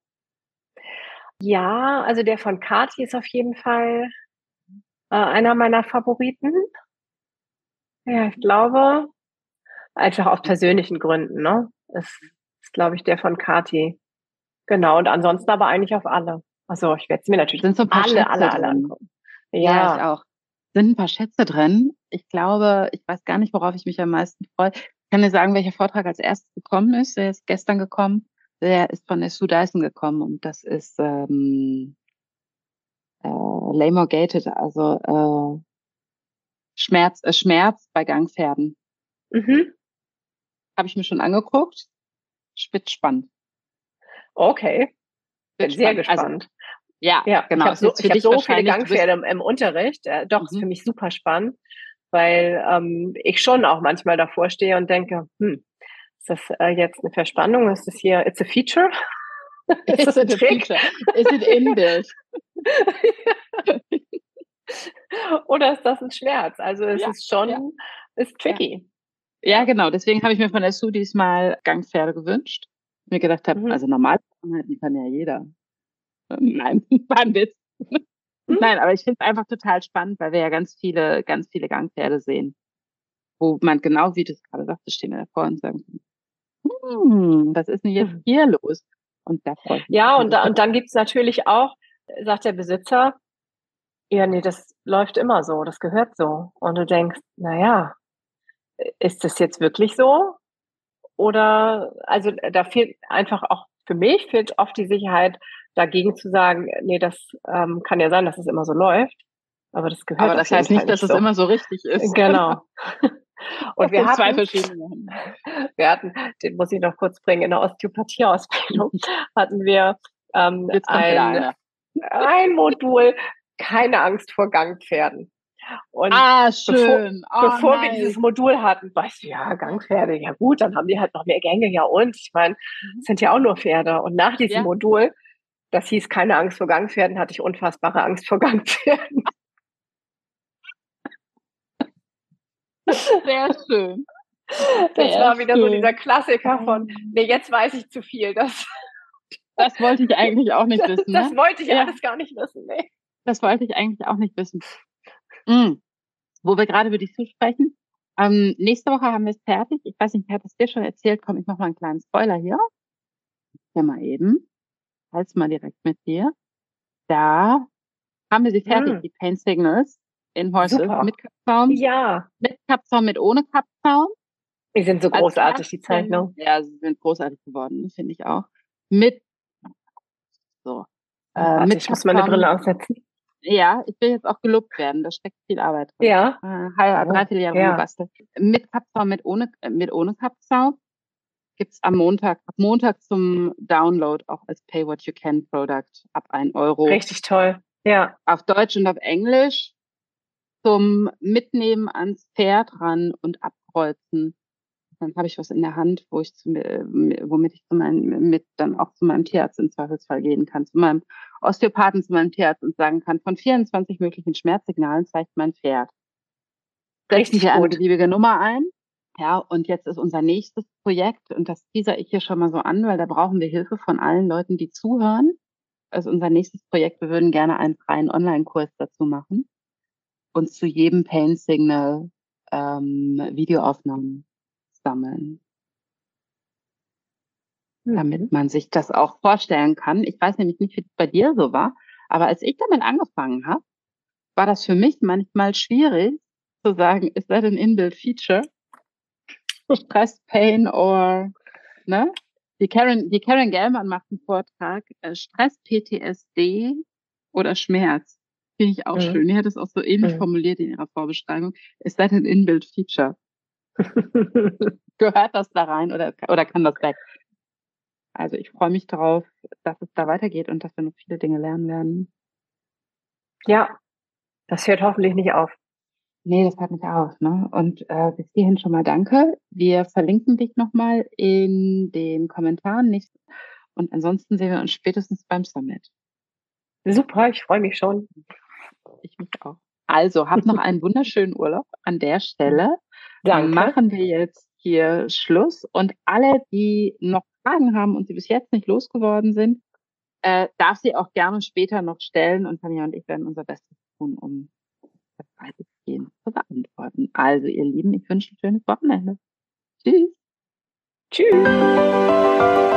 Ja, also der von Kati ist auf jeden Fall äh, einer meiner Favoriten. Ja, ich glaube, einfach aus persönlichen Gründen, ne? Ist, ist glaube ich, der von Kati. Genau, und ansonsten aber eigentlich auf alle. Also ich werde es mir natürlich Sind so ein paar alle, Schätze alle, alle drin. angucken. Ja. Ja, ich auch. Sind ein paar Schätze drin. Ich glaube, ich weiß gar nicht, worauf ich mich am meisten freue. Ich kann dir sagen, welcher Vortrag als erstes gekommen ist. Der ist gestern gekommen. Der ist von der Sue Dyson gekommen und das ist ähm, äh, Lamor Gated, also äh, Schmerz, äh, Schmerz bei Gangpferden. Mhm. Habe ich mir schon angeguckt. Spitz-spannend. Okay. Bin sehr Spitz-spannend. Also, gespannt. ja, Ja, genau. ich habe Ist so, jetzt für ich hab dich so viele wahrscheinlich, du bist- Gangpferde im, im Unterricht. Äh, doch, ist Mhm. für mich super spannend, weil ähm, ich schon auch manchmal davor stehe und denke, hm, ist das äh, jetzt eine Verspannung? Ist das hier, it's a feature? Ist das ein it a Trick? feature? Is it inbuilt? Oder ist das ein Schmerz? Also es Ja, ist schon, ja. ist tricky. Ja, genau. Deswegen habe ich mir von der Sue diesmal Gangpferde gewünscht. Mir gedacht habe, Mhm. also normal kann ja jeder. Nein, war ein Witz. Mhm. Nein, aber ich finde es einfach total spannend, weil wir ja ganz viele, ganz viele Gangpferde sehen, wo man genau, wie du es gerade sagst, stehen wir davor und sagen, hm, was ist denn jetzt Mhm. hier los? Und da freue ich mich. Ja, und, da, und dann gibt's natürlich auch, sagt der Besitzer, ja, nee, das läuft immer so, das gehört so. Und du denkst, naja, ist das jetzt wirklich so? Oder, also da fehlt einfach auch, für mich fehlt oft die Sicherheit, dagegen zu sagen, nee, das ähm, kann ja sein, dass es immer so läuft, aber das gehört Aber auf das jeden heißt Fall nicht, dass nicht es so. immer so richtig ist. Genau. Und wir Das sind zwei hatten, verschiedene. wir hatten, den muss ich noch kurz bringen, in der Osteopathie-Ausbildung hatten wir ähm, Jetzt kommt wieder ein, einer. ein Modul, keine Angst vor Gangpferden. Und Ah, bevor, schön. Oh, bevor wir nice. dieses Modul hatten, weißt du, ja, Gangpferde, ja gut, dann haben die halt noch mehr Gänge, ja und? Ich meine, es sind ja auch nur Pferde. Und nach diesem Ja. Modul, das hieß keine Angst vor Gangpferden, hatte ich unfassbare Angst vor Gangpferden. Sehr schön. Das Sehr war wieder schön. so dieser Klassiker von, nee, jetzt weiß ich zu viel. Das, Das wollte ich eigentlich auch nicht das, wissen. das Ne? wollte ich Ja. alles gar nicht wissen. Nee. Das wollte ich eigentlich auch nicht wissen. Mhm. Wo wir gerade über dich zusprechen. Ähm, nächste Woche haben wir es fertig. Ich weiß nicht, wer hat es dir schon erzählt? Komm, ich mache mal einen kleinen Spoiler hier. Ja, mal eben. Halt's mal direkt mit dir. Da haben wir sie fertig, Hm. die Pain Signals in Horses. Super. Mit Kappzaum, Ja, mit Kappzaum, mit ohne Kappzaum. die sind so Als großartig, die Herzchen. Zeichnungen. Ja, sie sind großartig geworden, finde ich auch. Mit, so. Äh, Warte, mit ich muss meine Kappzaum. Brille aufsetzen. Ja, ich will jetzt auch gelobt werden. Da steckt viel Arbeit drin. Ja. Äh, halb, Oh, dreiviertel Jahre ja. gebastelt. Mit Kappzau, mit ohne, äh, mit ohne Kappzau gibt's am Montag, ab Montag zum Download auch als Pay What You Can Product ab ein Euro. Richtig toll. Ja. Auf Deutsch und auf Englisch zum Mitnehmen ans Pferd ran und abkreuzen. Dann habe ich was in der Hand, wo ich zu, äh, womit ich zu meinem, mit dann auch zu meinem Tierarzt im Zweifelsfall gehen kann, zu meinem Osteopathen, zu meinem Tierarzt und sagen kann, von vierundzwanzig möglichen Schmerzsignalen zeigt mein Pferd. Setzen Richtig wir eine gut. beliebige Nummer ein. Ja, und jetzt ist unser nächstes Projekt, und das teaser ich hier schon mal so an, weil da brauchen wir Hilfe von allen Leuten, die zuhören. Also unser nächstes Projekt, wir würden gerne einen freien Online-Kurs dazu machen und zu jedem Pain Signal ähm, Videoaufnahmen sammeln, damit Mhm. man sich das auch vorstellen kann. Ich weiß nämlich nicht, wie es bei dir so war, aber als ich damit angefangen habe, war das für mich manchmal schwierig zu sagen, is that an inbuilt feature? Stress, Pain or, ne? Die Karen, die Karen Gellmann macht einen Vortrag, äh, Stress, P T S D oder Schmerz. Finde ich auch Mhm. schön. Die hat es auch so ähnlich Mhm. formuliert in ihrer Vorbeschreibung. Is that an inbuilt feature? Gehört das da rein oder, oder kann das weg? Also ich freue mich darauf, dass es da weitergeht und dass wir noch viele Dinge lernen werden. Ja, das hört hoffentlich nicht auf. Nee, das hört nicht auf, ne? Und äh, bis hierhin schon mal danke. Wir verlinken dich nochmal in den Kommentaren. Nicht? Und ansonsten sehen wir uns spätestens beim Summit. Super, ich freue mich schon. Ich mich auch. Also, habt noch einen wunderschönen Urlaub an der Stelle. Danke. Machen wir jetzt hier Schluss. Und alle, die noch Fragen haben und sie bis jetzt nicht losgeworden sind, äh, darf sie auch gerne später noch stellen. Und Tanja und ich werden unser Bestes tun, um das weitestgehend zu beantworten. Also, ihr Lieben, ich wünsche ein schönes Wochenende. Tschüss. Tschüss.